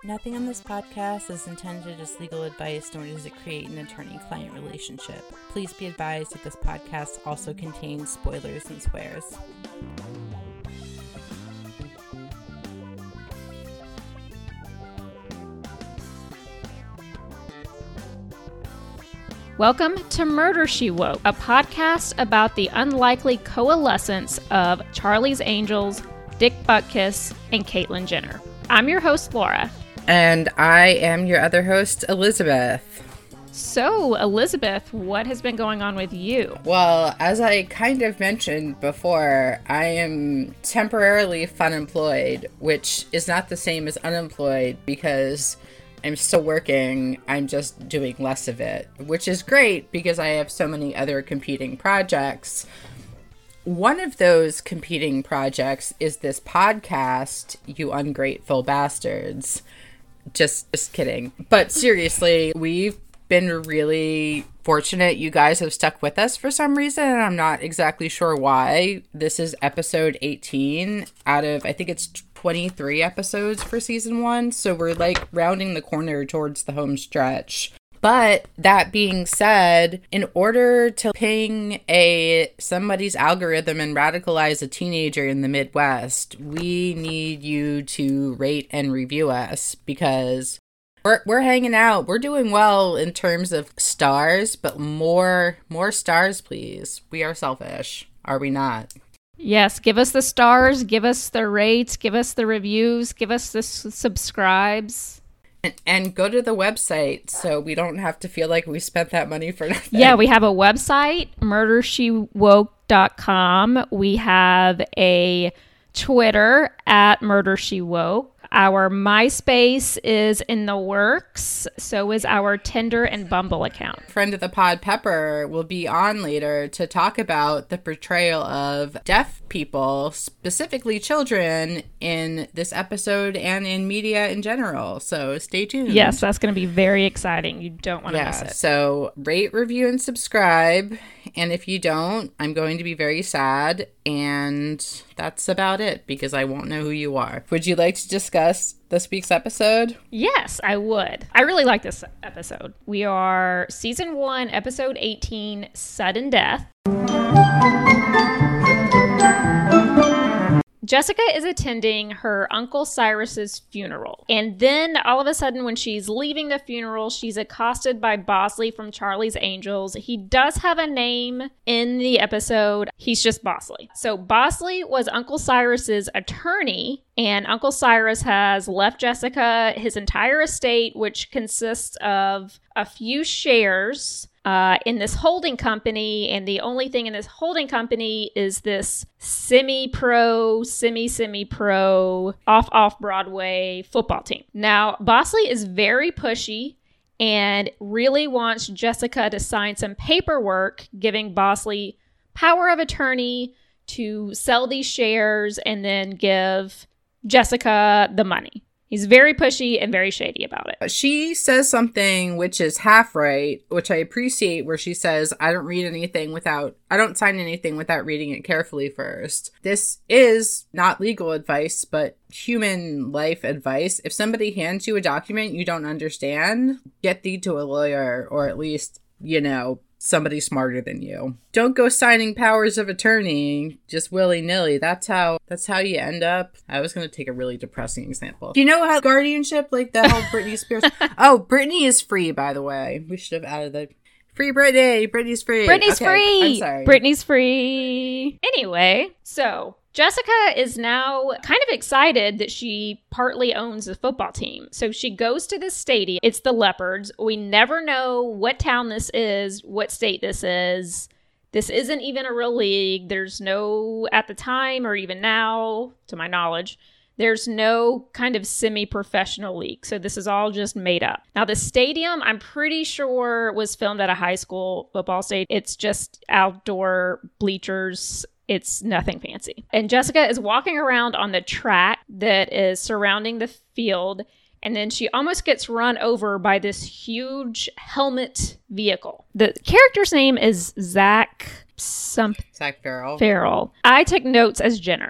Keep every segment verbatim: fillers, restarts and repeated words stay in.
Nothing on this podcast is intended as legal advice, nor does it create an attorney-client relationship. Please be advised that this podcast also contains spoilers and swears. Welcome to Murder, She Woke, a podcast about the unlikely coalescence of Charlie's Angels, Dick Butkus, and Caitlyn Jenner. I'm your host, Laura. And I am your other host, Elizabeth. So, Elizabeth, what has been going on with you? Well, as I kind of mentioned before, I am temporarily funemployed, which is not the same as unemployed because I'm still working. I'm just doing less of it, which is great because I have so many other competing projects. One of those competing projects is this podcast, you ungrateful bastards. Just, just kidding. But seriously, we've been really fortunate. You guys have stuck with us for some reason, and I'm not exactly sure why. This is episode eighteen out of, I think it's twenty-three episodes for season one. So we're like rounding the corner towards the home stretch. But that being said, in order to ping a somebody's algorithm and radicalize a teenager in the Midwest, we need you to rate and review us because we're we're hanging out. We're doing well in terms of stars, but more more stars, please. We are selfish, are we not? Yes, give us the stars, give us the rates, give us the reviews, give us the s- subscribes. And, and go to the website so we don't have to feel like we spent that money for nothing. Yeah, we have a website, murder she woke dot com. We have a Twitter at murdershewoke. Our MySpace is in the works. So is our Tinder and Bumble account. Friend of the pod, Pepper, will be on later to talk about the portrayal of deaf people, specifically children, in this episode and in media in general. So stay tuned. Yes, that's going to be very exciting. You don't want to yeah, miss it. So rate, review, and subscribe. And if you don't, I'm going to be very sad. And that's about it because I won't know who you are. Would you like to discuss this week's episode? Yes, I would. I really like this episode. We are season one, episode eighteen, Sudden Death. Jessica is attending her Uncle Cyrus's funeral. And then all of a sudden when she's leaving the funeral, she's accosted by Bosley from Charlie's Angels. He does have a name in the episode. He's just Bosley. So Bosley was Uncle Cyrus's attorney, and Uncle Cyrus has left Jessica his entire estate, which consists of a few shares Uh, in this holding company, and the only thing in this holding company is this semi-pro, semi-semi-pro, off-off-Broadway football team. Now, Bosley is very pushy and really wants Jessica to sign some paperwork giving Bosley power of attorney to sell these shares and then give Jessica the money. He's very pushy and very shady about it. She says something which is half right, which I appreciate, where she says, I don't read anything without, I don't sign anything without reading it carefully first. This is not legal advice, but human life advice. If somebody hands you a document you don't understand, get thee to a lawyer, or at least, you know, somebody smarter than you. Don't go signing powers of attorney just willy-nilly. That's how that's how you end up. I was going to take a really depressing example. Do you know how guardianship, like the whole Britney Spears? Oh, Britney is free, by the way. We should have added the free Britney. Britney's free. Britney's okay, free. I'm sorry. Britney's free. Anyway, so Jessica is now kind of excited that she partly owns the football team. So she goes to this stadium. It's the Leopards. We never know what town this is, what state this is. This isn't even a real league. There's no, at the time or even now, to my knowledge, there's no kind of semi-professional league. So this is all just made up. Now, the stadium, I'm pretty sure, was filmed at a high school football stadium. It's just outdoor bleachers. It's nothing fancy. And Jessica is walking around on the track that is surrounding the field, and then she almost gets run over by this huge helmet vehicle. The character's name is Zach something. Zach Farrell. Farrell. I took notes as Jenner.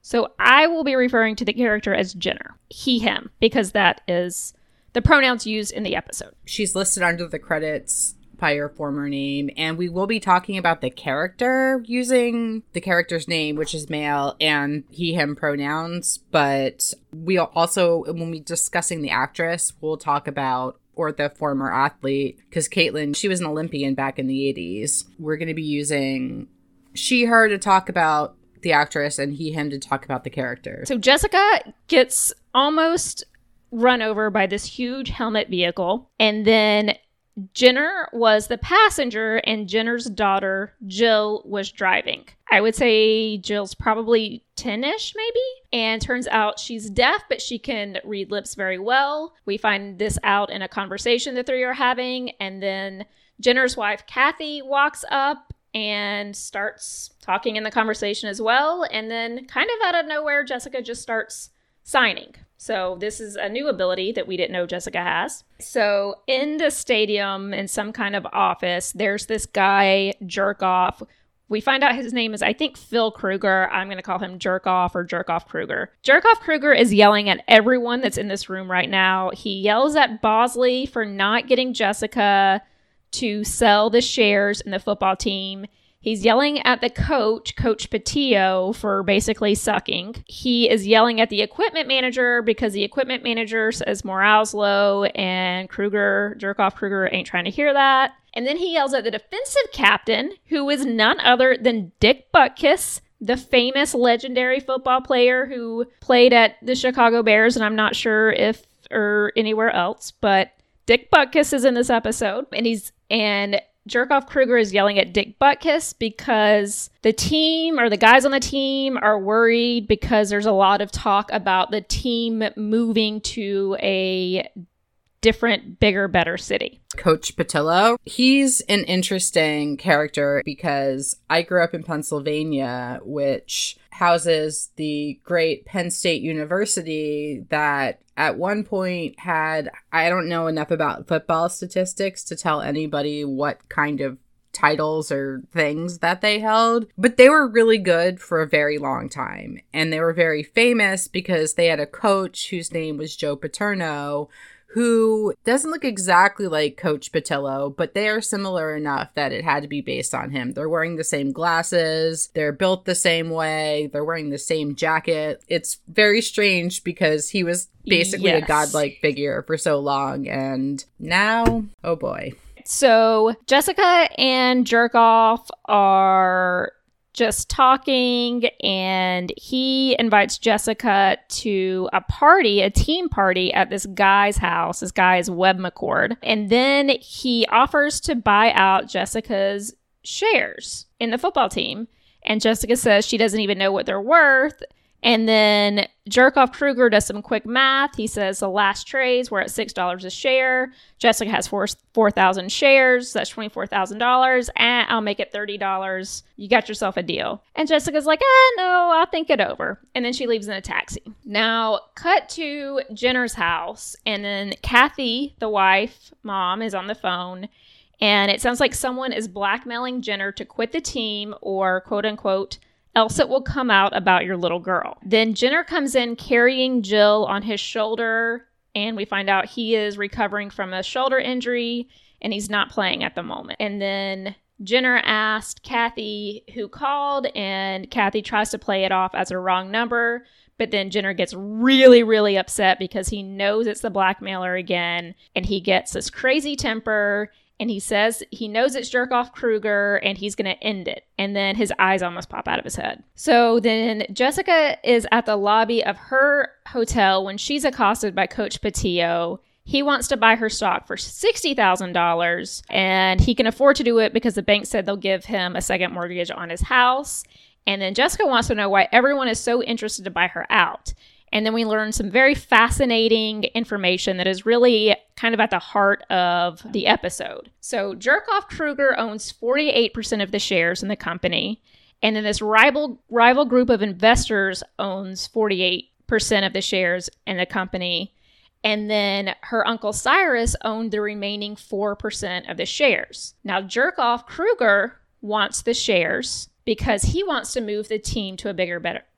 So I will be referring to the character as Jenner. He, him, because that is the pronouns used in the episode. She's listed under the credits by her former name, and we will be talking about the character using the character's name, which is male, and he, him pronouns. But we also, when we're discussing the actress, we'll talk about, or the former athlete, because Caitlin, she was an Olympian back in the eighties. We're going to be using she, her to talk about the actress, and he, him to talk about the character. So Jessica gets almost run over by this huge helmet vehicle, and then Jenner was the passenger and Jenner's daughter, Jill, was driving. I would say Jill's probably ten-ish maybe. And turns out she's deaf, but she can read lips very well. We find this out in a conversation the three are having. And then Jenner's wife, Kathy, walks up and starts talking in the conversation as well. And then kind of out of nowhere, Jessica just starts signing. So this is a new ability that we didn't know Jessica has. So in the stadium, in some kind of office, there's this guy, Jerkoff. We find out his name is, I think, Phil Kruger. I'm going to call him Jerkoff or Jerkoff Kruger. Jerkoff Kruger is yelling at everyone that's in this room right now. He yells at Bosley for not getting Jessica to sell the shares in the football team. He's yelling at the coach, Coach Patillo, for basically sucking. He is yelling at the equipment manager because the equipment manager says morale's low, and Kruger, Jerkoff Kruger, ain't trying to hear that. And then he yells at the defensive captain, who is none other than Dick Butkus, the famous legendary football player who played at the Chicago Bears, and I'm not sure if or anywhere else, but Dick Butkus is in this episode, and he's and Jerkoff Kruger is yelling at Dick Butkus because the team or the guys on the team are worried because there's a lot of talk about the team moving to a different, bigger, better city. Coach Patillo, he's an interesting character because I grew up in Pennsylvania, which houses the great Penn State University that at one point had, I don't know enough about football statistics to tell anybody what kind of titles or things that they held, but they were really good for a very long time. And they were very famous because they had a coach whose name was Joe Paterno, who doesn't look exactly like Coach Patillo, but they are similar enough that it had to be based on him. They're wearing the same glasses. They're built the same way. They're wearing the same jacket. It's very strange because he was basically yes. a godlike figure for so long. And now, oh boy. So Jessica and Jerkoff are just talking, and he invites Jessica to a party, a team party at this guy's house. This guy is Webb McCord. And then he offers to buy out Jessica's shares in the football team. And Jessica says she doesn't even know what they're worth. And then Jerkoff Kruger does some quick math. He says the last trades were at six dollars a share. Jessica has four four thousand shares. That's twenty-four thousand dollars. And I'll make it thirty dollars. You got yourself a deal. And Jessica's like, eh, no, I'll think it over. And then she leaves in a taxi. Now, cut to Jenner's house. And then Kathy, the wife, mom, is on the phone. And it sounds like someone is blackmailing Jenner to quit the team or, quote unquote, else it will come out about your little girl. Then Jenner comes in carrying Jill on his shoulder, and we find out he is recovering from a shoulder injury, and he's not playing at the moment. And then Jenner asked Kathy who called, and Kathy tries to play it off as a wrong number, but then Jenner gets really, really upset because he knows it's the blackmailer again, and he gets this crazy temper. And he says he knows it's Jerkoff Kruger and he's going to end it. And then his eyes almost pop out of his head. So then Jessica is at the lobby of her hotel when she's accosted by Coach Patillo. He wants to buy her stock for sixty thousand dollars, and he can afford to do it because the bank said they'll give him a second mortgage on his house. And then Jessica wants to know why everyone is so interested to buy her out. And then we learn some very fascinating information that is really kind of at the heart of the episode. So Jerkoff Kruger owns forty-eight percent of the shares in the company. And then this rival rival group of investors owns forty-eight percent of the shares in the company. And then her uncle Cyrus owned the remaining four percent of the shares. Now Jerkoff Kruger wants the shares because he wants to move the team to a bigger, better,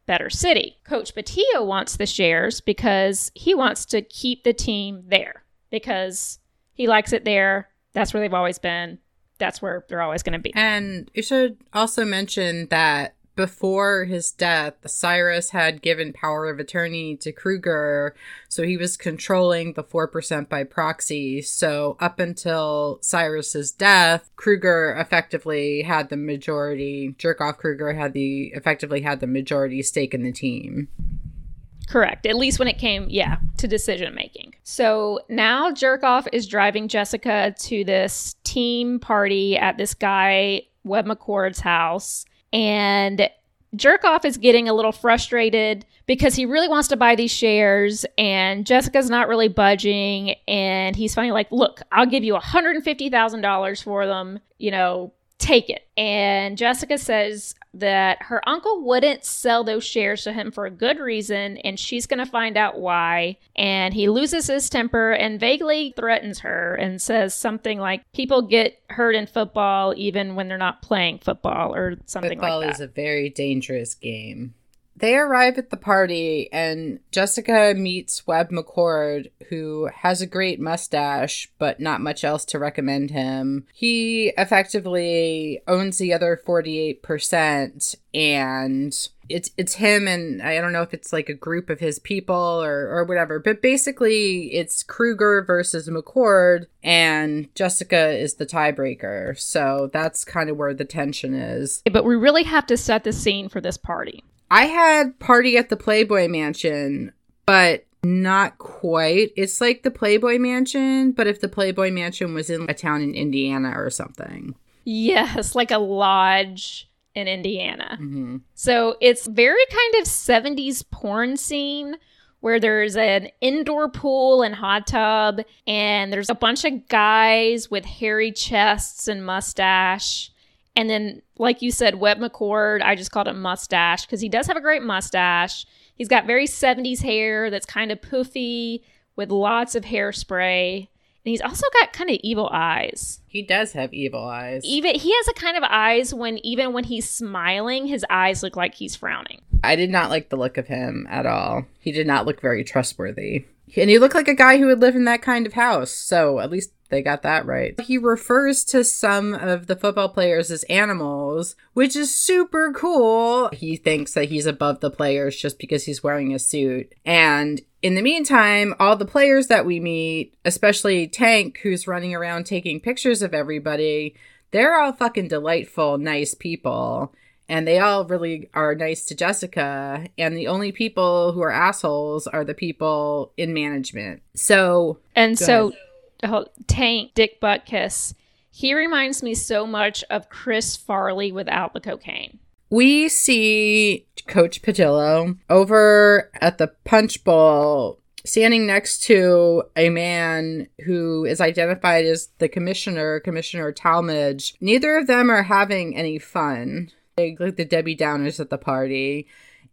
better city. Coach Patillo wants the shares because he wants to keep the team there because he likes it there. That's where they've always been. That's where they're always going to be. And you should also mention that before his death, Cyrus had given power of attorney to Kruger, so he was controlling the four percent by proxy. So up until Cyrus's death, Kruger effectively had the majority, Jerkoff Kruger had the, effectively had the majority stake in the team. Correct. At least when it came, yeah, to decision making. So now Jerkoff is driving Jessica to this team party at this guy, Webb McCord's house. And Jerkoff is getting a little frustrated because he really wants to buy these shares and Jessica's not really budging. And he's finally like, look, I'll give you one hundred fifty thousand dollars for them, you know, take it. And Jessica says that her uncle wouldn't sell those shares to him for a good reason, and she's going to find out why. And he loses his temper and vaguely threatens her and says something like, people get hurt in football even when they're not playing football or something football like that. Football is a very dangerous game. They arrive at the party, and Jessica meets Webb McCord, who has a great mustache, but not much else to recommend him. He effectively owns the other forty-eight percent, and it's it's him and I don't know if it's like a group of his people or, or whatever, but basically it's Kruger versus McCord, and Jessica is the tiebreaker. So that's kind of where the tension is. But we really have to set the scene for this party. I had Party at the Playboy Mansion, but not quite. It's like the Playboy Mansion, but if the Playboy Mansion was in a town in Indiana or something. Yes, like a lodge in Indiana. Mm-hmm. So it's very kind of seventies porn scene where there's an indoor pool and hot tub, and there's a bunch of guys with hairy chests and mustache. And then, like you said, Webb McCord, I just called him Mustache because he does have a great mustache. He's got very seventies hair that's kind of poofy with lots of hairspray. And he's also got kind of evil eyes. He does have evil eyes. Even he has a kind of eyes when even when he's smiling, his eyes look like he's frowning. I did not like the look of him at all. He did not look very trustworthy. And he looked like a guy who would live in that kind of house. So at least they got that right. He refers to some of the football players as animals, which is super cool. He thinks that he's above the players just because he's wearing a suit. And in the meantime, all the players that we meet, especially Tank, who's running around taking pictures of everybody, they're all fucking delightful, nice people. And they all really are nice to Jessica. And the only people who are assholes are the people in management. So... And so... Oh, Tank, Dick Butkus, he reminds me so much of Chris Farley without the cocaine. We see Coach Patillo over at the Punch Bowl standing next to a man who is identified as the commissioner, Commissioner Talmadge. Neither of them are having any fun. They look like the Debbie Downers at the party.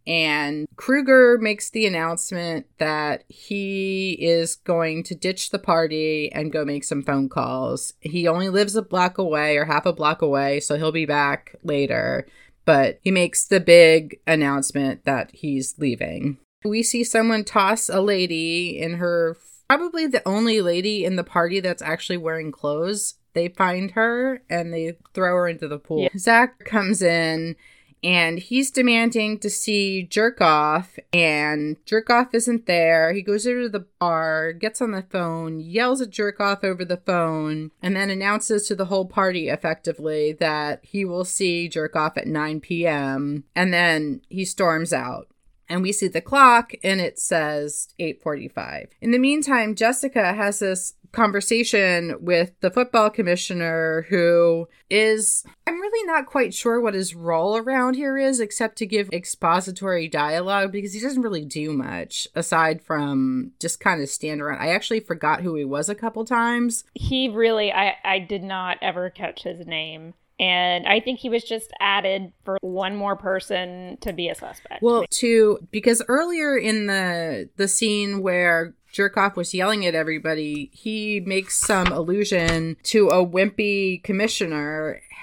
And Kruger makes the announcement that he is going to ditch the party and go make some phone calls. He only lives a block away or half a block away, so he'll be back later. But he makes the big announcement that he's leaving. We see someone toss a lady in her, probably the only lady in the party that's actually wearing clothes. They find her and they throw her into the pool. Yeah. Zach comes in. And he's demanding to see Jerkoff, and Jerkoff isn't there. He goes over to the bar, gets on the phone, yells at Jerkoff over the phone, and then announces to the whole party, effectively, that he will see Jerkoff at nine p.m., and then he storms out. And we see the clock, and it says eight forty-five. In the meantime, Jessica has this conversation with the football commissioner, who is, I'm really not quite sure what his role around here is, except to give expository dialogue, because he doesn't really do much aside from just kind of stand around. I actually forgot who he was a couple times. He really, I, I did not ever catch his name. And I think he was just added for one more person to be a suspect. Well, to, because earlier in the the scene where Jerkoff was yelling at everybody, he makes some allusion to a wimpy commissioner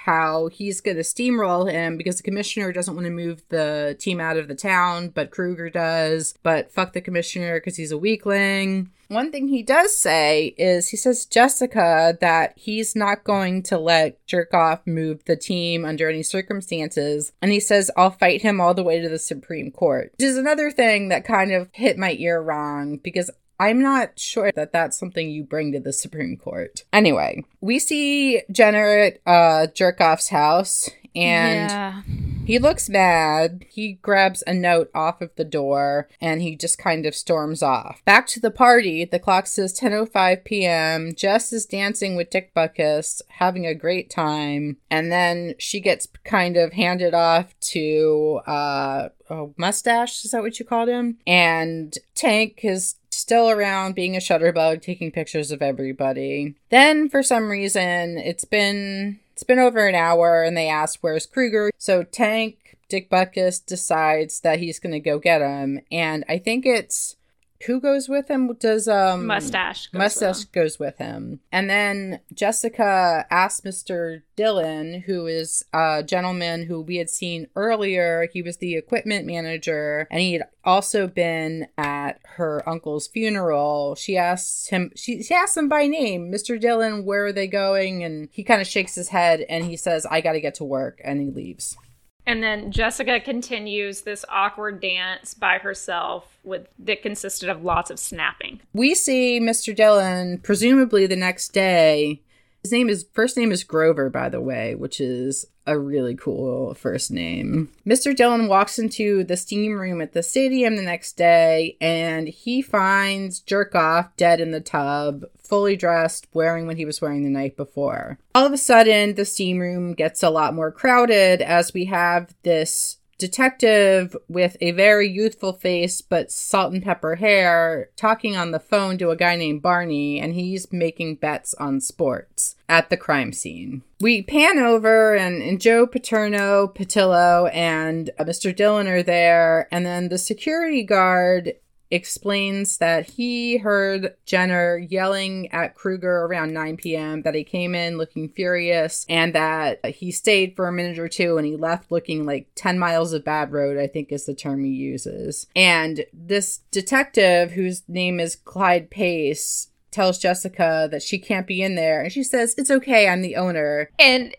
how he's going to steamroll him because the commissioner doesn't want to move the team out of the town, but Kruger does. But fuck the commissioner because he's a weakling. One thing he does say is he says Jessica that he's not going to let Jerkoff move the team under any circumstances. And he says, I'll fight him all the way to the Supreme Court. Which is another thing that kind of hit my ear wrong because I'm not sure that that's something you bring to the Supreme Court. Anyway, we see Jenner at uh, Jerkoff's house, and yeah. he looks mad. He grabs a note off of the door, and he just kind of storms off. Back to the party, the clock says ten oh five p.m. Jess is dancing with Dick Butkus, having a great time, and then she gets kind of handed off to uh, oh, Mustache, is that what you called him? And Tank is still around being a shutterbug, taking pictures of everybody. Then, for some reason, it's been it's been over an hour, and they ask, where's Kruger? So Tank, Dick Butkus, decides that he's going to go get him, and I think it's... Who goes with him? Does um Mustache goes Mustache with him. goes with him. And then Jessica asks Mister Dillon, who is a gentleman who we had seen earlier. He was the equipment manager, and he had also been at her uncle's funeral. She asks him, she, she asks him by name, Mister Dillon, where are they going? And he kind of shakes his head, and he says, I got to get to work, and he leaves. And then Jessica continues this awkward dance by herself with that consisted of lots of snapping. We see Mister Dillon, presumably the next day. His name is first name is Grover, by the way, which is a really cool first name. Mister Dillon walks into the steam room at the stadium the next day, and he finds Jerkoff dead in the tub, fully dressed, wearing what he was wearing the night before. All of a sudden, the steam room gets a lot more crowded as we have this detective with a very youthful face but salt and pepper hair talking on the phone to a guy named Barney, and he's making bets on sports at the crime scene. We pan over, and, and Joe Paterno, Patillo, and uh, Mister Dillon are there, and then the security guard explains that he heard Jenner yelling at Kruger around nine p.m., that he came in looking furious, and that he stayed for a minute or two and he left looking like ten miles of bad road, I think is the term he uses. And this detective, whose name is Clyde Pace, tells Jessica that she can't be in there, and she says, it's okay, I'm the owner. And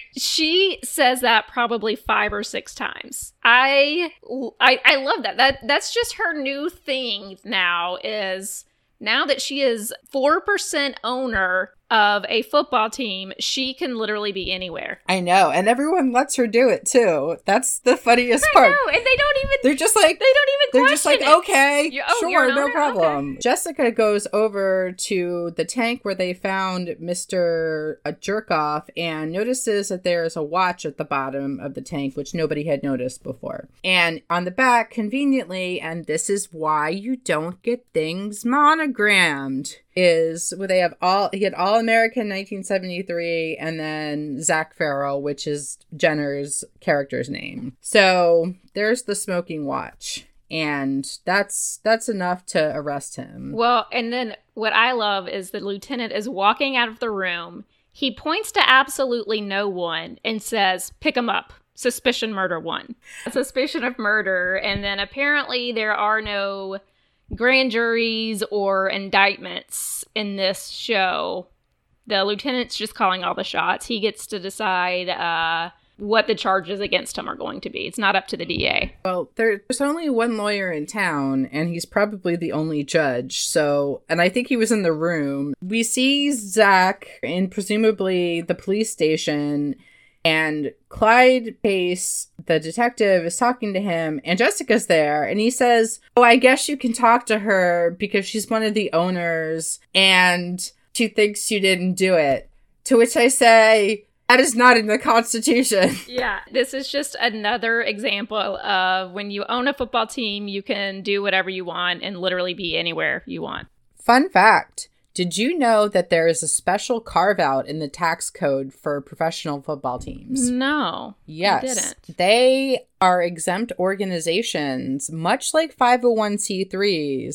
she says that probably five or six times. I, I, I love that. That that's just her new thing now, is now that she is four percent owner of a football team, she can literally be anywhere. I know, and everyone lets her do it too. That's the funniest I part. know, and they don't even. They're just like they don't even. They're just like, it. okay, You're, oh, sure, you're an no owner? problem. Okay. Jessica goes over to the tank where they found Mister Jerkoff and notices that there's a watch at the bottom of the tank, which nobody had noticed before. And on the back, conveniently, and this is why you don't get things monogrammed, is where they have all, he had All American nineteen seventy-three and then Zach Farrell, which is Jenner's character's name. So there's the smoking watch. And that's that's enough to arrest him. Well, and then what I love is the lieutenant is walking out of the room. He points to absolutely no one and says, pick him up. Suspicion murder one. Suspicion of murder. And then apparently there are no grand juries or indictments in this show. The lieutenant's just calling all the shots. He gets to decide uh, what the charges against him are going to be. It's not up to the D A. Well, there's only one lawyer in town, and he's probably the only judge. So, and I think he was in the room. We see Zach in presumably the police station, and Clyde Pace, the detective, is talking to him, and Jessica's there, and he says, oh, I guess you can talk to her because she's one of the owners, and she thinks you didn't do it. To which I say, that is not in the Constitution. Yeah, this is just another example of when you own a football team, you can do whatever you want and literally be anywhere you want. Fun fact. Did you know that there is a special carve-out in the tax code for professional football teams? No, yes, I didn't. They are exempt organizations, much like five oh one c threes.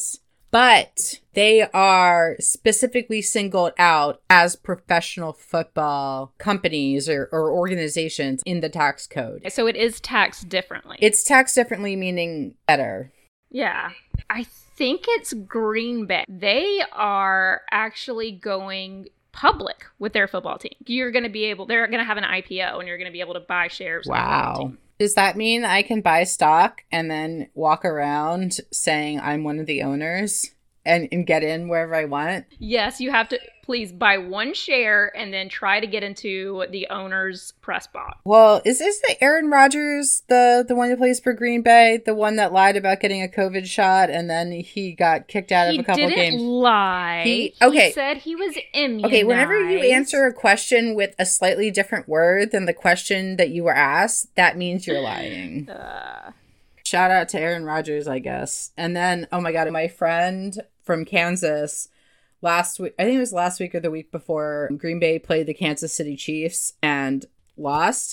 but they are specifically singled out as professional football companies or, or organizations in the tax code. So it is taxed differently. It's taxed differently, meaning better. Yeah. I think it's Green Bay. They are actually going public with their football team. You're going to be able, they're going to have an I P O and you're going to be able to buy shares. Wow. Does that mean I can buy stock and then walk around saying I'm one of the owners and, and get in wherever I want? Yes, you have to please buy one share and then try to get into the owner's press box. Well, is this the Aaron Rodgers, the, the one who plays for Green Bay, the one that lied about getting a COVID shot and then he got kicked out he of a couple didn't games? Lie. He okay. He said he was immunized. Okay, whenever you answer a question with a slightly different word than the question that you were asked, that means you're lying. Uh... Shout out to Aaron Rodgers, I guess. And then, oh my God, my friend from Kansas last week, I think it was last week or the week before, Green Bay played the Kansas City Chiefs and lost.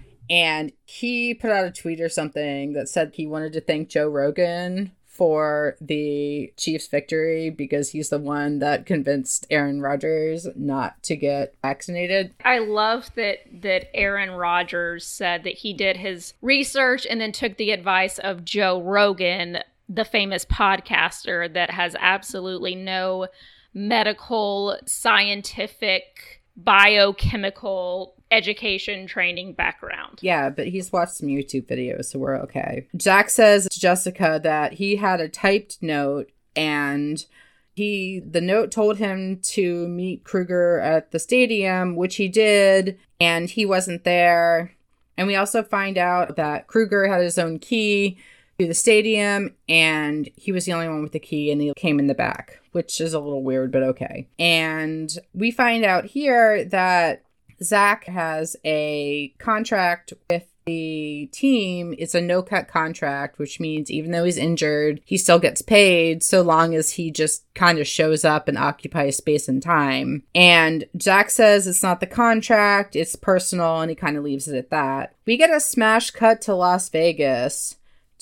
And he put out a tweet or something that said he wanted to thank Joe Rogan for the Chiefs' victory because he's the one that convinced Aaron Rodgers not to get vaccinated. I love that that Aaron Rodgers said that he did his research and then took the advice of Joe Rogan, the famous podcaster that has absolutely no medical, scientific, biochemical education training background. Yeah, but he's watched some YouTube videos, so we're okay. Jack says to Jessica that he had a typed note and he the note told him to meet Kruger at the stadium, which he did, and he wasn't there. And we also find out that Kruger had his own key to the stadium and he was the only one with the key and he came in the back, which is a little weird, but okay. And we find out here that Zach has a contract with the team. It's a no-cut contract, which means even though he's injured, he still gets paid so long as he just kind of shows up and occupies space and time. And Zach says it's not the contract, it's personal, and he kind of leaves it at that. We get a smash cut to Las Vegas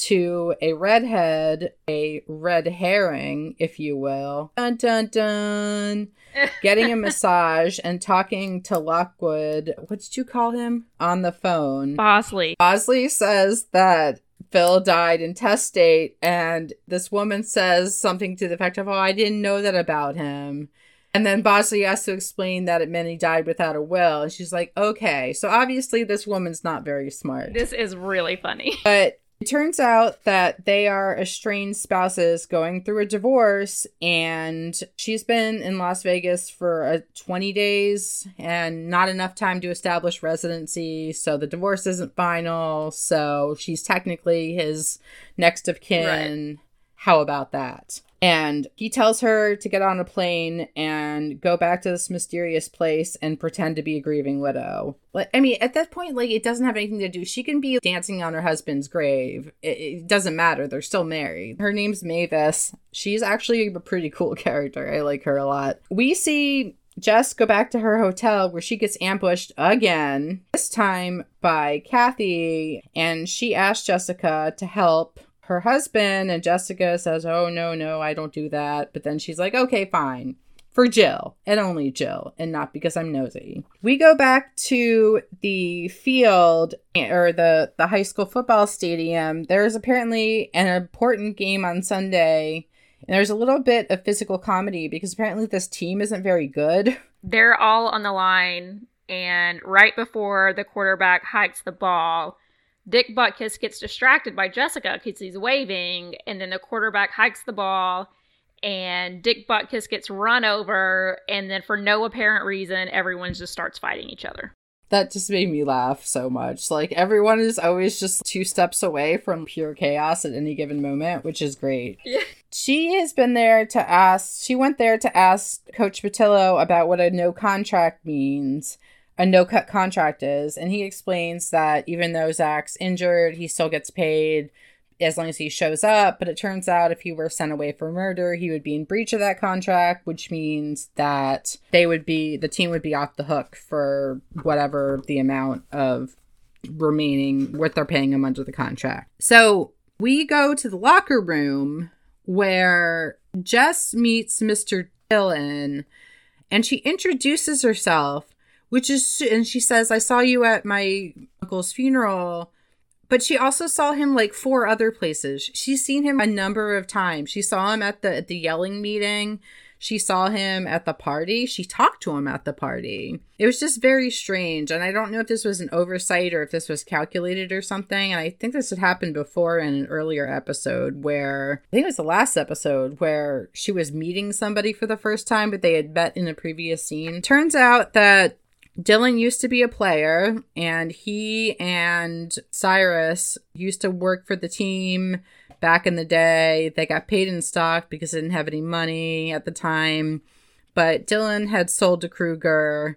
to a redhead, a red herring, if you will. Dun, dun, dun. Getting a massage and talking to Lockwood. What did you call him? On the phone. Bosley. Bosley says that Phil died intestate, and this woman says something to the effect of, oh, I didn't know that about him. And then Bosley has to explain that it meant he died without a will. And she's like, okay. So obviously this woman's not very smart. This is really funny. But it turns out that they are estranged spouses going through a divorce, and she's been in Las Vegas for uh, twenty days and not enough time to establish residency, so the divorce isn't final, so she's technically his next of kin. Right. How about that? And he tells her to get on a plane and go back to this mysterious place and pretend to be a grieving widow. Like, I mean, at that point, like, it doesn't have anything to do. She can be dancing on her husband's grave. It, it doesn't matter. They're still married. Her name's Mavis. She's actually a pretty cool character. I like her a lot. We see Jess go back to her hotel where she gets ambushed again, this time by Kathy, and she asks Jessica to help her husband, and Jessica says, oh, no, no, I don't do that. But then she's like, okay, fine. For Jill, and only Jill, and not because I'm nosy. We go back to the field, or the, the high school football stadium. There's apparently an important game on Sunday, and there's a little bit of physical comedy because apparently this team isn't very good. They're all on the line, and right before the quarterback hikes the ball, Dick Butkus gets distracted by Jessica because he's waving, and then the quarterback hikes the ball, and Dick Butkus gets run over, and then for no apparent reason, everyone just starts fighting each other. That just made me laugh so much. Like, everyone is always just two steps away from pure chaos at any given moment, which is great. Yeah. She has been there to ask, she went there to ask Coach Patillo about what a no contract means. A no-cut contract is, and he explains that even though Zach's injured, he still gets paid as long as he shows up, but it turns out if he were sent away for murder, he would be in breach of that contract, which means that they would be, the team would be off the hook for whatever the amount of remaining, what they're paying him under the contract. So we go to the locker room where Jess meets Mister Dillon, and she introduces herself, which is, and she says, I saw you at my uncle's funeral. But she also saw him like four other places. She's seen him a number of times. She saw him at the at the yelling meeting. She saw him at the party. She talked to him at the party. It was just very strange. And I don't know if this was an oversight or if this was calculated or something. And I think this had happened before in an earlier episode where, I think it was the last episode, where she was meeting somebody for the first time, but they had met in a previous scene. Turns out that Dillon used to be a player, and he and Cyrus used to work for the team back in the day. They got paid in stock because they didn't have any money at the time. But Dillon had sold to Kruger,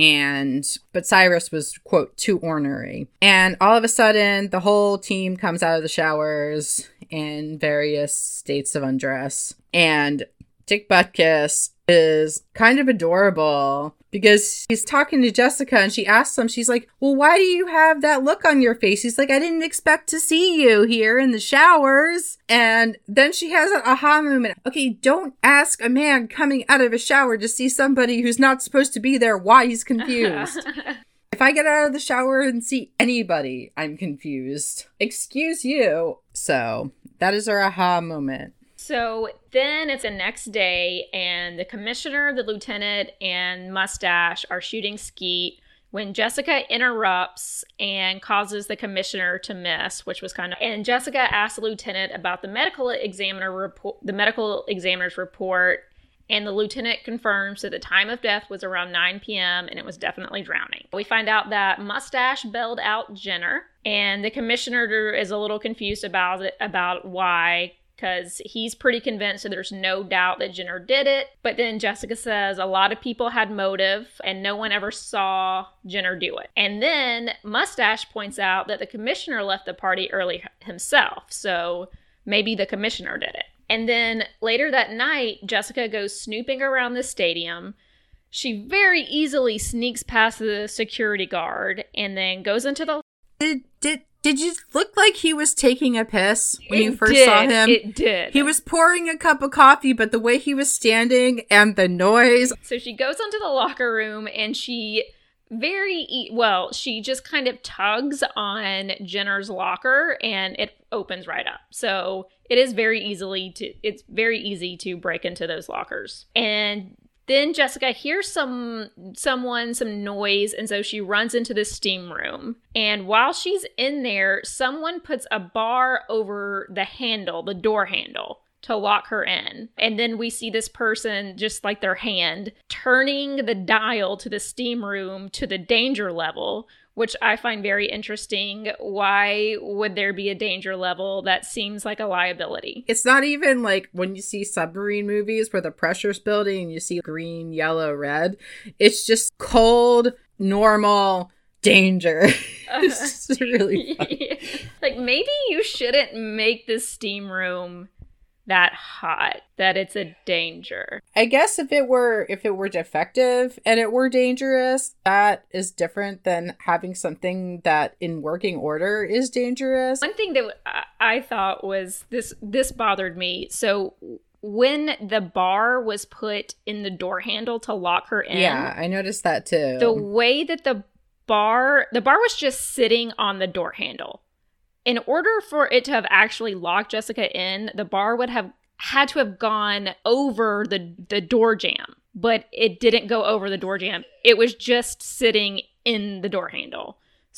and but Cyrus was, quote, too ornery. And all of a sudden, the whole team comes out of the showers in various states of undress. And Dick Butkus is kind of adorable because he's talking to Jessica and she asks him, she's like, well, why do you have that look on your face? He's like, I didn't expect to see you here in the showers. And then she has an aha moment. Okay, don't ask a man coming out of a shower to see somebody who's not supposed to be there why he's confused. If I get out of the shower and see anybody, I'm confused. Excuse you. So that is our aha moment. So then it's the next day, and the commissioner, the lieutenant, and Mustache are shooting skeet when Jessica interrupts and causes the commissioner to miss, which was kind of... And Jessica asks the lieutenant about the medical examiner report, the medical examiner's report, and the lieutenant confirms that the time of death was around nine p.m. and it was definitely drowning. We find out that Mustache bailed out Jenner, and the commissioner is a little confused about it, about why, because he's pretty convinced that there's no doubt that Jenner did it. But then Jessica says a lot of people had motive and no one ever saw Jenner do it. And then Mustache points out that the commissioner left the party early himself, so maybe the commissioner did it. And then later that night, Jessica goes snooping around the stadium. She very easily sneaks past the security guard and then goes into the... Did, did, Did you look like he was taking a piss when it you first did. saw him? It did. He was pouring a cup of coffee, but the way he was standing and the noise. So she goes into the locker room and she very, e- well, she just kind of tugs on Jenner's locker and it opens right up. So it is very easily to, it's very easy to break into those lockers. And then Jessica hears some someone, some noise, and so she runs into the steam room. And while she's in there, someone puts a bar over the handle, the door handle, to lock her in. And then we see this person, just like their hand, turning the dial to the steam room to the danger level, which I find very interesting. Why would there be a danger level? That seems like a liability. It's not even like when you see submarine movies where the pressure's building and you see green, yellow, red. It's just cold, normal danger. It's really funny. Like, maybe you shouldn't make the steam room that hot, that it's a danger. I guess if it were if it were defective and it were dangerous, that is different than having something that in working order is dangerous. One thing that I thought was this this bothered me. So when the bar was put in the door handle to lock her in, yeah, I noticed that too. The way that the bar the bar was just sitting on the door handle. In order for it to have actually locked Jessica in, the bar would have had to have gone over the, the door jamb. But it didn't go over the door jamb. It was just sitting in the door handle.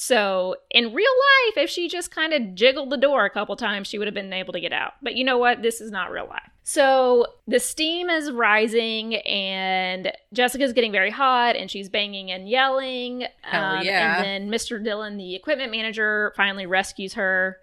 So in real life, if she just kind of jiggled the door a couple times, she would have been able to get out. But you know what? This is not real life. So the steam is rising and Jessica's getting very hot and she's banging and yelling. Hell um, yeah. And then Mister Dillon, the equipment manager, finally rescues her.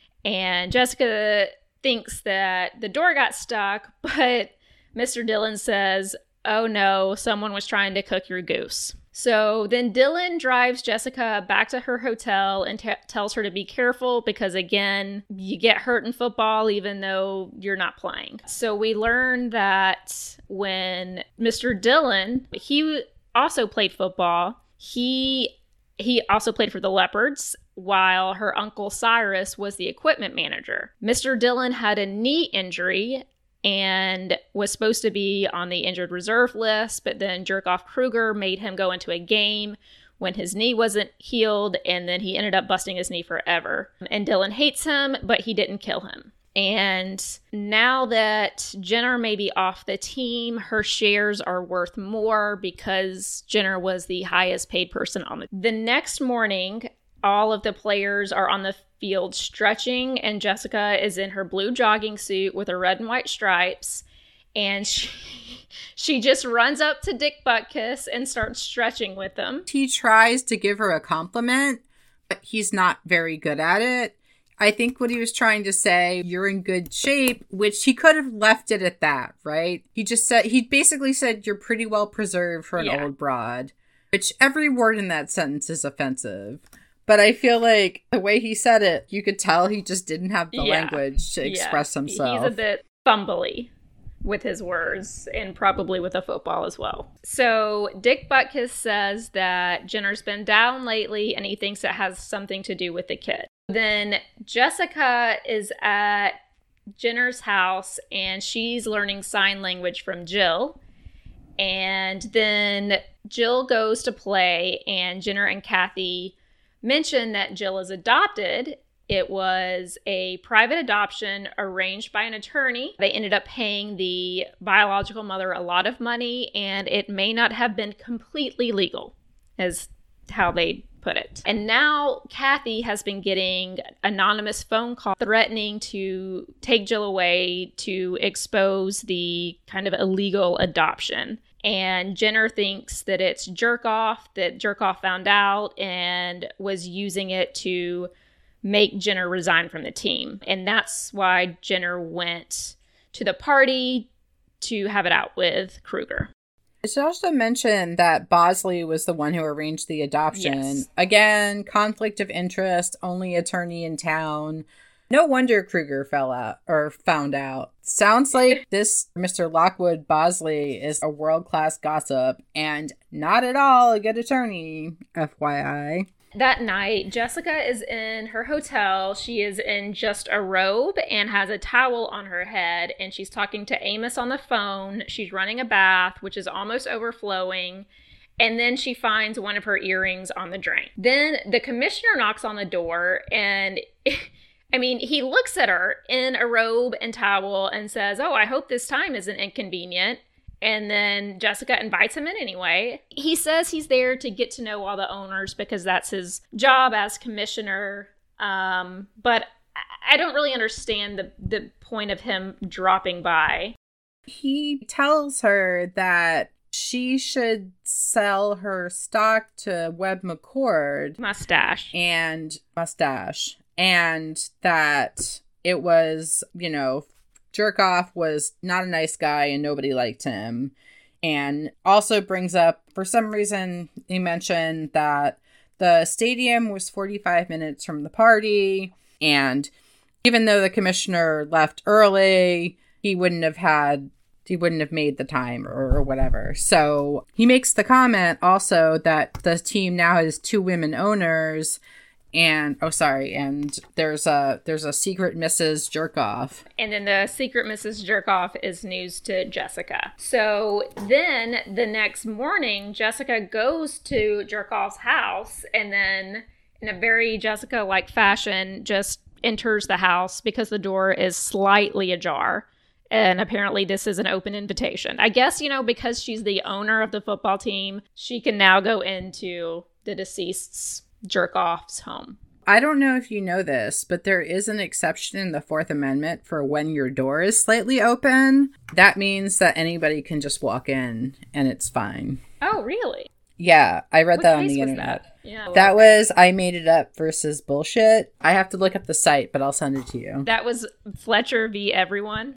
And Jessica thinks that the door got stuck, but Mister Dillon says, oh no, someone was trying to cook your goose. So then Dillon drives Jessica back to her hotel and t- tells her to be careful because, again, you get hurt in football even though you're not playing. So we learn that when Mister Dillon, he also played football. He he also played for the Leopards while her uncle Cyrus was the equipment manager. Mister Dillon had a knee injury and was supposed to be on the injured reserve list, but then Jerkoff Kruger made him go into a game when his knee wasn't healed, and then he ended up busting his knee forever. And Dylan hates him, but he didn't kill him. And now that Jenner may be off the team, her shares are worth more because Jenner was the highest paid person on the team. The next morning, all of the players are on the field stretching, and Jessica is in her blue jogging suit with her red and white stripes. And she, she just runs up to Dick Butkus and starts stretching with him. He tries to give her a compliment, but he's not very good at it. I think what he was trying to say, you're in good shape, which he could have left it at that, right? He just said, he basically said, you're pretty well preserved for an yeah. old broad, which every word in that sentence is offensive. But I feel like the way he said it, you could tell he just didn't have the yeah. language to express yeah. himself. He's a bit fumbly with his words, and probably with a football as well. So Dick Butkus says that Jenner's been down lately, and he thinks it has something to do with the kid. Then Jessica is at Jenner's house, and she's learning sign language from Jill. And then Jill goes to play, and Jenner and Kathy mention that Jill is adopted. It was a private adoption arranged by an attorney. They ended up paying the biological mother a lot of money, and it may not have been completely legal, is how they put it. And now Kathy has been getting anonymous phone calls threatening to take Jill away to expose the kind of illegal adoption. And Jenner thinks that it's Jerkoff, that Jerkoff found out and was using it to make Jenner resign from the team. And that's why Jenner went to the party to have it out with Kruger. I should also mention that Bosley was the one who arranged the adoption. Yes. Again, conflict of interest, only attorney in town. No wonder Kruger fell out or found out. Sounds like this Mister Lockwood Bosley is a world-class gossip and not at all a good attorney, F Y I. That night, Jessica is in her hotel. She is in just a robe and has a towel on her head, and she's talking to Amos on the phone. She's running a bath, which is almost overflowing, and then she finds one of her earrings on the drain. Then the commissioner knocks on the door, and I mean, he looks at her in a robe and towel and says, "Oh, I hope this time isn't inconvenient." And then Jessica invites him in anyway. He says he's there to get to know all the owners because that's his job as commissioner. Um, but I don't really understand the, the point of him dropping by. He tells her that she should sell her stock to Webb McCord. Mustache. And Mustache. And that it was, you know, Jerkoff was not a nice guy and nobody liked him. And also brings up, for some reason, he mentioned that the stadium was forty-five minutes from the party. And even though the commissioner left early, he wouldn't have had, he wouldn't have made the time or, or whatever. So he makes the comment also that the team now has two women owners. And, oh, sorry, and there's a there's a secret Missus Jerkoff. And then the secret Missus Jerkoff is news to Jessica. So then the next morning, Jessica goes to Jerkoff's house and then, in a very Jessica-like fashion, just enters the house because the door is slightly ajar. And apparently this is an open invitation. I guess, you know, because she's the owner of the football team, she can now go into the deceased's Jerkoff's home. I don't know if you know this, but there is an exception in the Fourth Amendment for when your door is slightly open. That means that anybody can just walk in and it's fine. Oh, really? Yeah, I read what that on case the was internet. That, yeah, that was I Made It Up versus bullshit. I have to look up the site, but I'll send it to you. That was Fletcher v. Everyone?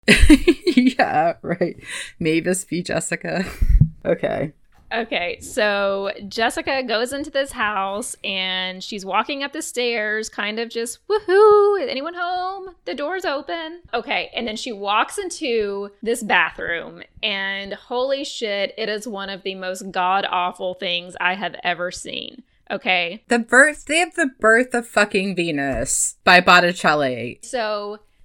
Yeah, right. Mavis v. Jessica. Okay. Okay, so Jessica goes into this house and she's walking up the stairs, kind of just, woohoo, is anyone home? The door's open. Okay, and then she walks into this bathroom and holy shit, it is one of the most god-awful things I have ever seen. Okay? The birth, they have the birth of fucking Venus by Botticelli. So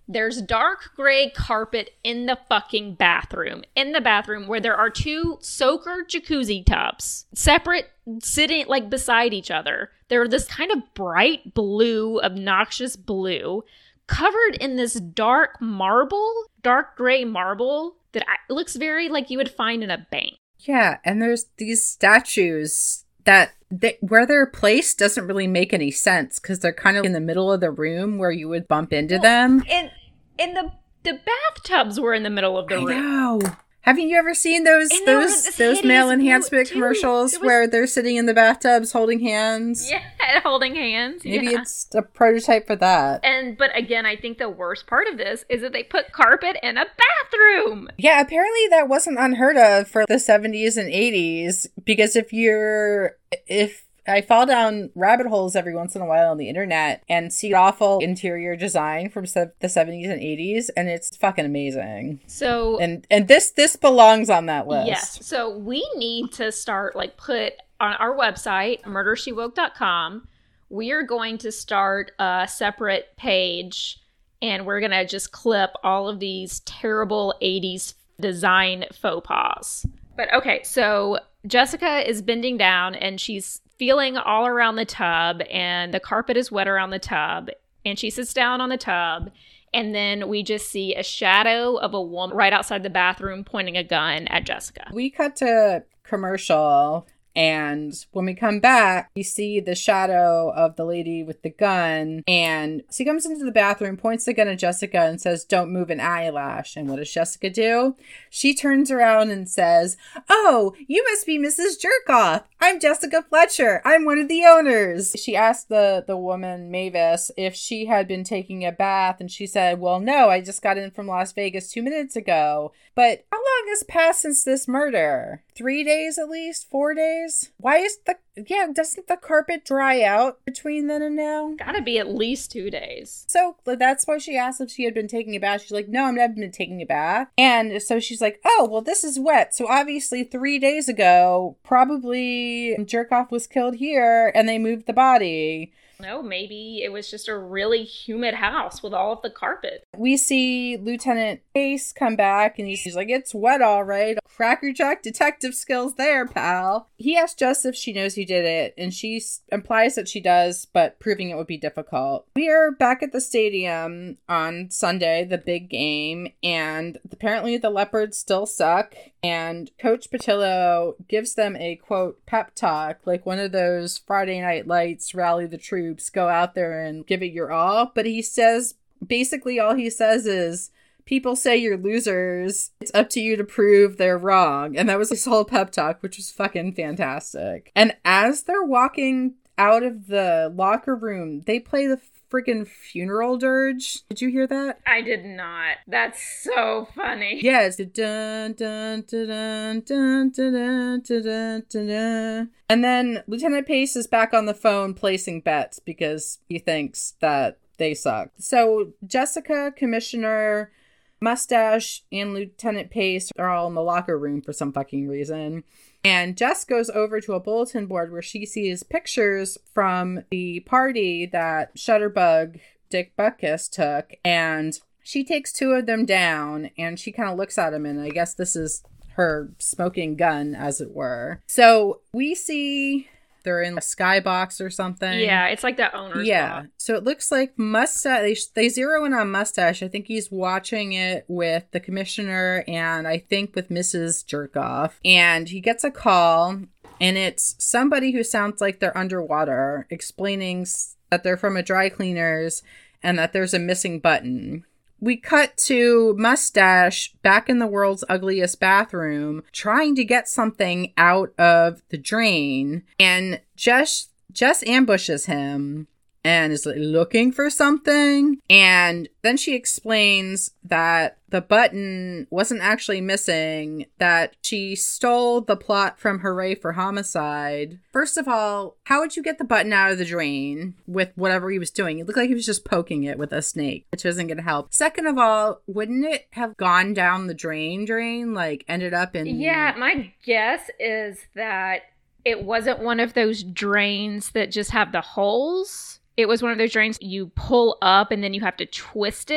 There's dark gray carpet in the fucking bathroom. In the bathroom where there are two soaker jacuzzi tubs, separate, sitting like beside each other. They're this kind of bright blue, obnoxious blue, covered in this dark marble, dark gray marble that I, it looks very like you would find in a bank. Yeah, and there's these statues that they, where they're placed doesn't really make any sense because they're kind of in the middle of the room where you would bump into well, them. And and the the bathtubs were in the middle of the I room. Know. Haven't you ever seen those and those those male enhancement blue, commercials was, where they're sitting in the bathtubs holding hands? Yeah, holding hands. Maybe yeah. it's a prototype for that. And but again, I think the worst part of this is that they put carpet in a bathroom. Yeah, apparently that wasn't unheard of for the seventies and eighties because if you're if I fall down rabbit holes every once in a while on the internet and see awful interior design from se- the seventies and eighties, and it's fucking amazing. So and and this this belongs on that list. Yes. So we need to start like put on our website murder she woke dot com. We are going to start a separate page, and we're gonna just clip all of these terrible eighties design faux pas. But okay, so Jessica is bending down and she's feeling all around the tub, and the carpet is wet around the tub, and she sits down on the tub, and then we just see a shadow of a woman right outside the bathroom pointing a gun at Jessica. We cut to commercial, and when we come back, we see the shadow of the lady with the gun, and she comes into the bathroom, points the gun at Jessica, and says, "Don't move an eyelash." And what does Jessica do? She turns around and says, "Oh, you must be Missus Jerkoff. I'm Jessica Fletcher. I'm one of the owners." She asked the, the woman, Mavis, if she had been taking a bath, and she said, "Well, no, I just got in from Las Vegas two minutes ago." But how long has passed since this murder? Three days at least? Four days? Why is the... Yeah, doesn't the carpet dry out between then and now? Gotta be at least two days. So that's why she asked if she had been taking a bath. She's like, "No, I've never been taking a bath." And so she's like, "Oh, well, this is wet. So obviously three days ago, probably Jerkoff was killed here and they moved the body." No, maybe it was just a really humid house with all of the carpet. We see Lieutenant Pace come back and he's like, "It's wet, all right. Crackerjack detective skills there, pal." He asks Jess if she knows who did it, and she s- implies that she does, but proving it would be difficult. We are back at the stadium on Sunday, the big game, and apparently the Leopards still suck, and Coach Patillo gives them a, quote, pep talk, like one of those Friday Night Lights, rally the troops, go out there and give it your all, but he says, basically all he says is, "People say you're losers. It's up to you to prove they're wrong." And that was his whole pep talk, which was fucking fantastic. And as they're walking out of the locker room, they play the freaking funeral dirge. Did you hear that? I did not. That's so funny. Yeah, it's the dun dun dun dun dun dun dun dun dun. And then Lieutenant Pace is back on the phone placing bets because he thinks that they suck. So Jessica, Commissioner, Mustache, and Lieutenant Pace are all in the locker room for some fucking reason. And Jess goes over to a bulletin board where she sees pictures from the party that Shutterbug Dick Butkus took. And she takes two of them down and she kind of looks at them, and I guess this is her smoking gun, as it were. So we see... they're in a skybox or something. Yeah, it's like the owner's Yeah. box. So it looks like Mustache, they, they zero in on Mustache. I think he's watching it with the commissioner and I think with Missus Jerkoff. And he gets a call, and it's somebody who sounds like they're underwater explaining that they're from a dry cleaners and that there's a missing button. We cut to Mustache back in the world's ugliest bathroom trying to get something out of the drain, and Jess, Jess ambushes him and is like looking for something, and then she explains that the button wasn't actually missing, that she stole the plot from Hooray for Homicide. First of all, how would you get the button out of the drain with whatever he was doing? It looked like he was just poking it with a snake, which isn't going to help. Second of all, wouldn't it have gone down the drain drain, like ended up in... Yeah, my guess is that it wasn't one of those drains that just have the holes. It was one of those drains you pull up and then you have to twist it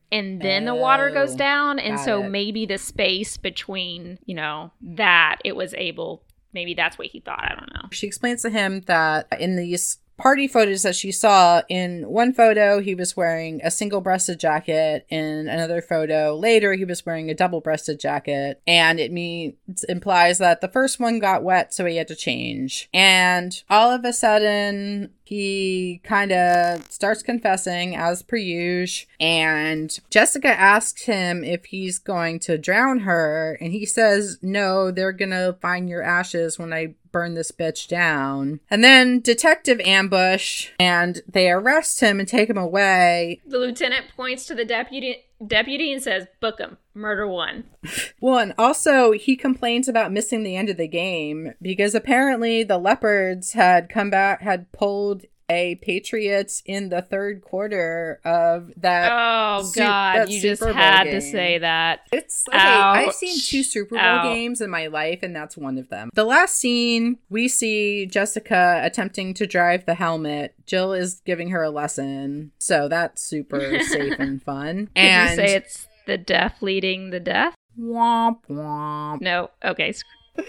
and then the water goes Oh, down. And got so it. maybe the space between, you know, that it was able, maybe that's what he thought. I don't know. She explains to him that in these party photos that she saw, in one photo he was wearing a single-breasted jacket, in another photo later he was wearing a double-breasted jacket, and it means implies that the first one got wet, so he had to change. And all of a sudden he kind of starts confessing as per usual, and Jessica asks him if he's going to drown her, and he says, no, they're gonna find your ashes when I burn this bitch down. And then detective ambush, and they arrest him and take him away. The lieutenant points to the deputy deputy and says, book him. Murder one. Well, and also he complains about missing the end of the game because apparently the Leopards had come back, had pulled a Patriots in the third quarter of that. Oh, su- God. that You just Super Bowl had game. to say that. It's okay. I've Ouch. seen two Super Bowl Ouch. games in my life, and that's one of them. The last scene, we see Jessica attempting to drive the helmet. Jill is giving her a lesson, so that's super safe and fun. Did and you say it's the deaf leading the deaf? womp womp. No. Okay. Sc-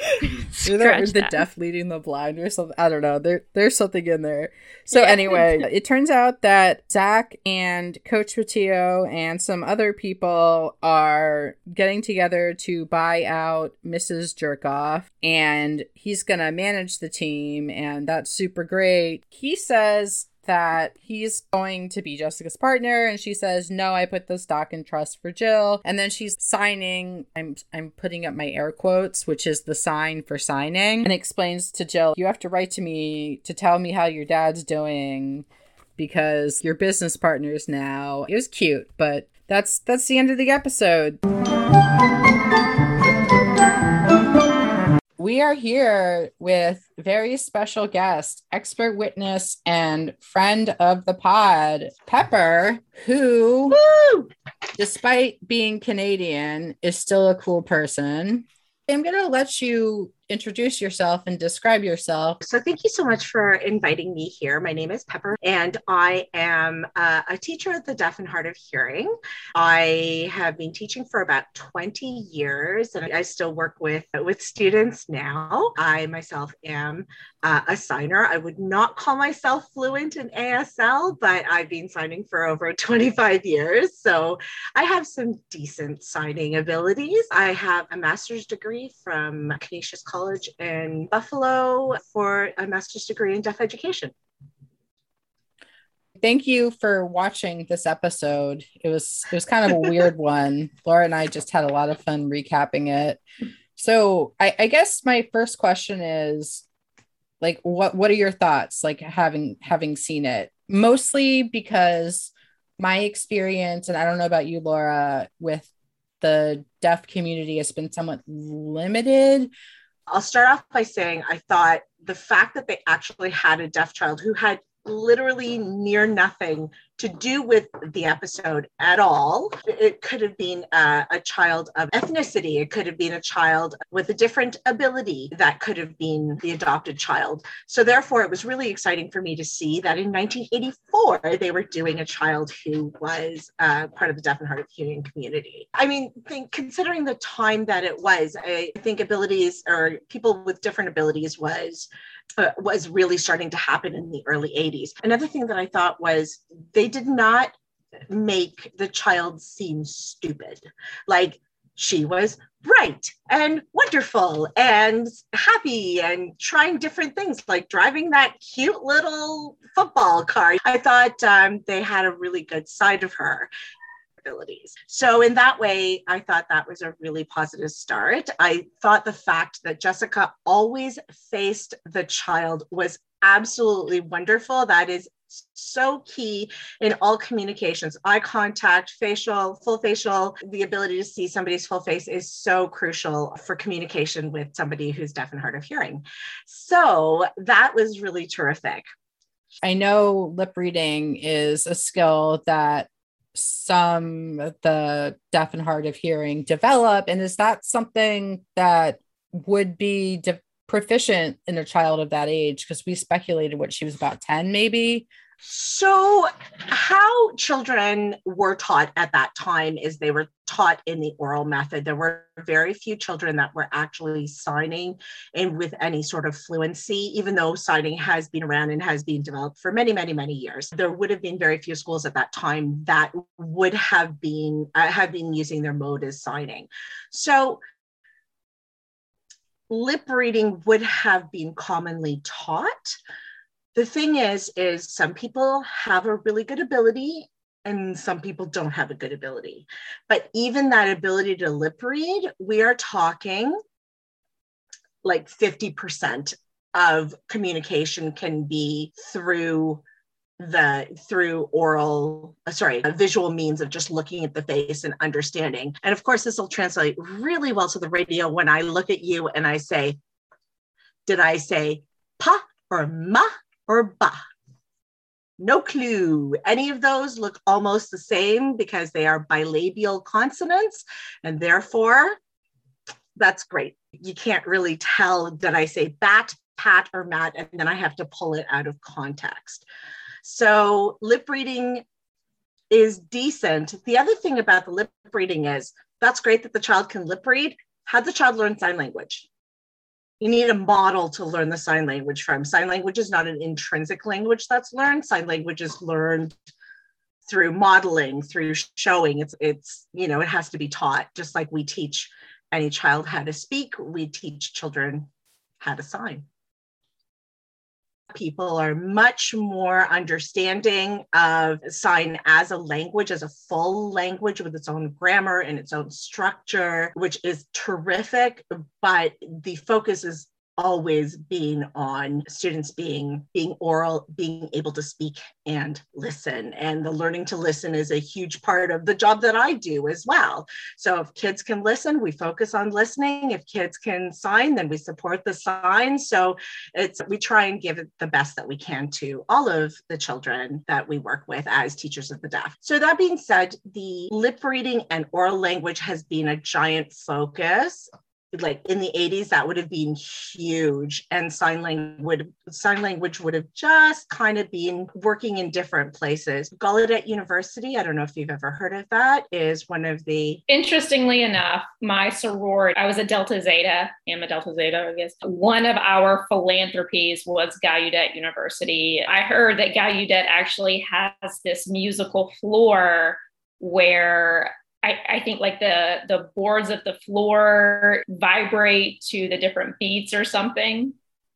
Or that- or Scratch the that. deaf leading the blind or something. I don't know. There, there's something in there. So Yeah. anyway, it turns out that Zach and Coach Patillo and some other people are getting together to buy out Missus Jerkoff, and he's gonna manage the team, and that's super great. He says that he's going to be Jessica's partner, and she says, no, I put the stock in trust for Jill. And then she's signing, I'm I'm putting up my air quotes, which is the sign for signing, and explains to Jill, you have to write to me to tell me how your dad's doing because you're business partners now. It was cute, but that's that's the end of the episode. We are here with very special guest, expert witness, and friend of the pod, Pepper, who, Woo! despite being Canadian, is still a cool person. I'm going to let you introduce yourself and describe yourself. So thank you so much for inviting me here. My name is Pepper, and I am uh, a teacher at the Deaf and Hard of Hearing. I have been teaching for about twenty years, and I still work with, with students now. I myself am uh, a signer. I would not call myself fluent in A S L, but I've been signing for over twenty-five years. So I have some decent signing abilities. I have a master's degree from Canisius College in Buffalo for a master's degree in deaf education. Thank you for watching this episode. It was it was kind of a weird one. Laura and I just had a lot of fun recapping it. So I, I guess my first question is, like, what what are your thoughts, like having having seen it? Mostly because my experience, and I don't know about you, Laura, with the deaf community has been somewhat limited. I'll start off by saying I thought the fact that they actually had a deaf child who had literally near nothing to do with the episode at all. It could have been a, a child of ethnicity. It could have been a child with a different ability that could have been the adopted child. So therefore, it was really exciting for me to see that in nineteen eighty-four, they were doing a child who was uh, part of the deaf and hard of hearing community. I mean, think, considering the time that it was, I think abilities or people with different abilities was Uh, was really starting to happen in the early eighties. Another thing that I thought was they did not make the child seem stupid. Like, she was bright and wonderful and happy and trying different things, like driving that cute little football car. I thought um, they had a really good side of her. Abilities. So in that way, I thought that was a really positive start. I thought the fact that Jessica always faced the child was absolutely wonderful. That is so key in all communications. Eye contact, facial, full facial, the ability to see somebody's full face is so crucial for communication with somebody who's deaf and hard of hearing. So that was really terrific. I know lip reading is a skill that some of the deaf and hard of hearing develop, and is that something that would be de- proficient in a child of that age? Because we speculated what she was about ten maybe. So how children were taught at that time is they were taught in the oral method. There were very few children that were actually signing and with any sort of fluency, even though signing has been around and has been developed for many, many, many years. There would have been very few schools at that time that would have been, uh, have been using their mode as signing. So lip reading would have been commonly taught. The thing is, is some people have a really good ability and some people don't have a good ability. But even that ability to lip read, we are talking like fifty percent of communication can be through the through oral, uh, sorry, a visual means of just looking at the face and understanding. And of course, this will translate really well to the radio when I look at you and I say, did I say pa or ma? Or ba? No clue. Any of those look almost the same because they are bilabial consonants, and therefore that's great. You can't really tell that I say bat, pat, or mat, and then I have to pull it out of context. So lip reading is decent. The other thing about the lip reading is that's great that the child can lip read. How'd the child learn sign language? You need a model to learn the sign language from. Sign language is not an intrinsic language that's learned. Sign language is learned through modeling, through showing. It's, it's, you know, it has to be taught. Just like we teach any child how to speak, we teach children how to sign. People are much more understanding of sign as a language, as a full language with its own grammar and its own structure, which is terrific. But the focus is always being on students being being oral, being able to speak and listen. And the learning to listen is a huge part of the job that I do as well. So if kids can listen, we focus on listening. If kids can sign, then we support the sign. So it's we try and give it the best that we can to all of the children that we work with as teachers of the deaf. So that being said, the lip reading and oral language has been a giant focus. Like in the eighties, that would have been huge. And sign language, sign language would have just kind of been working in different places. Gallaudet University, I don't know if you've ever heard of that, is one of the... Interestingly enough, my sorority, I was a Delta Zeta, am a Delta Zeta, I guess. One of our philanthropies was Gallaudet University. I heard that Gallaudet actually has this musical floor where I, I think like the, the boards of the floor vibrate to the different beats or something.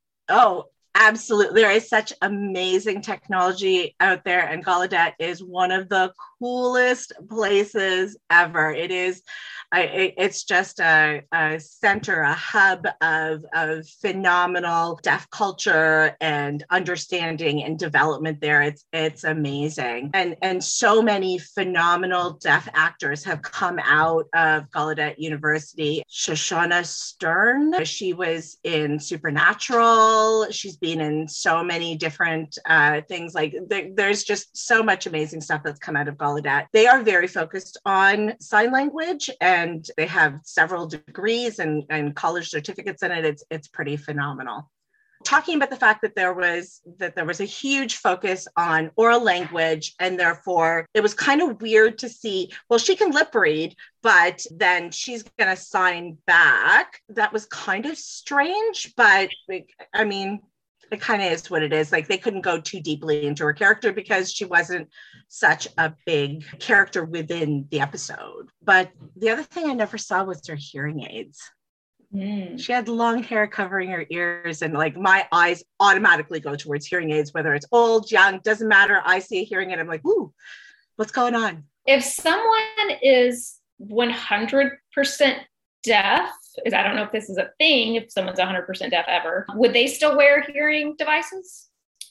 Oh, absolutely. There is such amazing technology out there, and Gallaudet is one of the coolest places ever. It is, I, it's just a, a center, a hub of, of phenomenal deaf culture and understanding and development there. It's it's amazing. And, and so many phenomenal deaf actors have come out of Gallaudet University. Shoshana Stern, she was in Supernatural. She's been in so many different uh, things. Like there, there's just so much amazing stuff that's come out of Gallaudet. They are very focused on sign language, and And they have several degrees and, and college certificates in it. It's, it's pretty phenomenal. Talking about the fact that there was that there was a huge focus on oral language, and therefore it was kind of weird to see, well, she can lip read, but then she's going to sign back. That was kind of strange, but I mean, it kind of is what it is. Like they couldn't go too deeply into her character because she wasn't such a big character within the episode. But the other thing I never saw was her hearing aids. Mm. She had long hair covering her ears, and like my eyes automatically go towards hearing aids, whether it's old, young, doesn't matter. I see a hearing aid, I'm like, ooh, what's going on? If someone is one hundred percent deaf, I don't know if this is a thing, if someone's one hundred percent deaf ever, would they still wear hearing devices?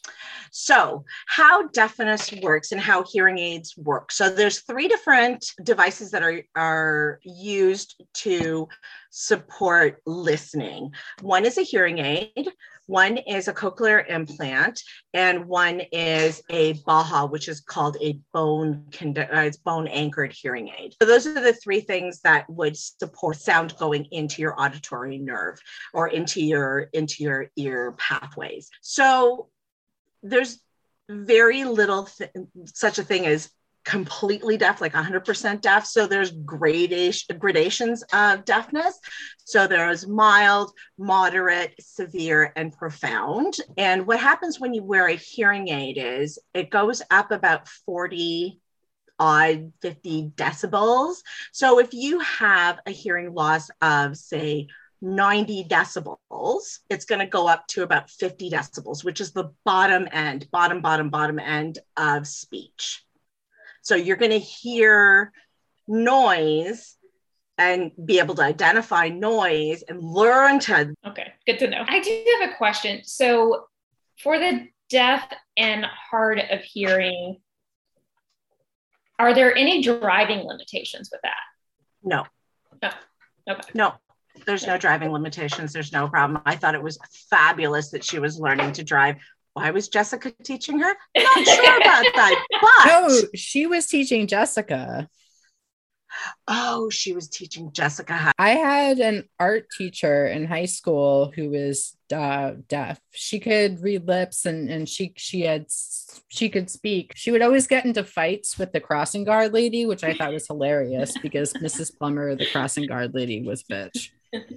So how deafness works and how hearing aids work. So there's three different devices that are, are used to support listening. One is a hearing aid, one is a cochlear implant, and one is a Baha, which is called a bone, uh, it's bone anchored hearing aid. So those are the three things that would support sound going into your auditory nerve or into your, into your ear pathways. So there's very little th- such a thing as completely deaf, like one hundred percent deaf. So there's gradation gradations of deafness. So there's mild, moderate, severe, and profound. And what happens when you wear a hearing aid is it goes up about forty odd fifty decibels. So if you have a hearing loss of, say, ninety decibels, it's going to go up to about fifty decibels, which is the bottom end, bottom, bottom, bottom end of speech. So you're going to hear noise and be able to identify noise and learn to. Okay, good to know. I do have a question. So for the deaf and hard of hearing, are there any driving limitations with that? No. Oh, okay. No, there's no driving limitations. There's no problem. I thought it was fabulous that she was learning to drive. Why was Jessica teaching her? Not sure about that, but no, she was teaching Jessica. Oh, she was teaching Jessica how. I had an art teacher in high school who was uh, deaf. She could read lips, and and she she had she could speak. She would always get into fights with the crossing guard lady, which I thought was hilarious because Missus Plummer, the crossing guard lady, was a bitch.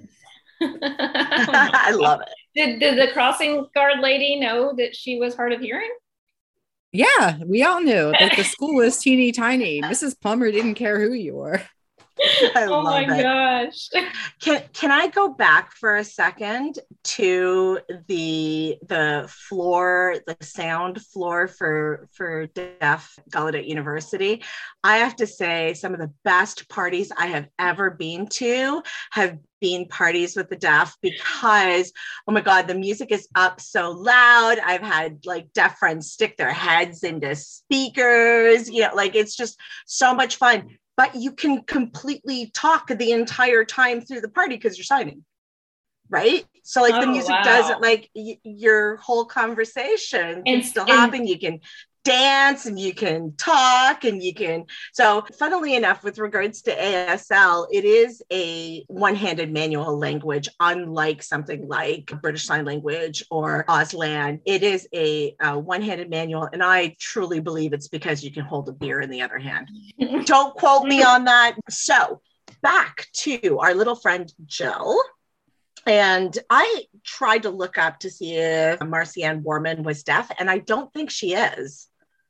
I love it. Did, did the crossing guard lady know that she was hard of hearing? Yeah, we all knew that the school was teeny tiny. Missus Plummer didn't care who you were. I oh love my it. gosh. Can can I go back for a second to the the floor, the sound floor for for deaf Gallaudet University? I have to say some of the best parties I have ever been to have been parties with the deaf, because oh my God, the music is up so loud. I've had like deaf friends stick their heads into speakers, you know, like it's just so much fun. But you can completely talk the entire time through the party because you're signing, right? So like oh, the music wow. doesn't like y- your whole conversation can and, still and, happen. You can dance and you can talk and you can. So funnily enough, with regards to A S L, it is a one-handed manual language, unlike something like British Sign Language or Auslan. It is a, a one-handed manual. And I truly believe it's because you can hold a beer in the other hand. Don't quote me on that. So back to our little friend, Jill. And I tried to look up to see if Marcianne Warman was deaf, and I don't think she is.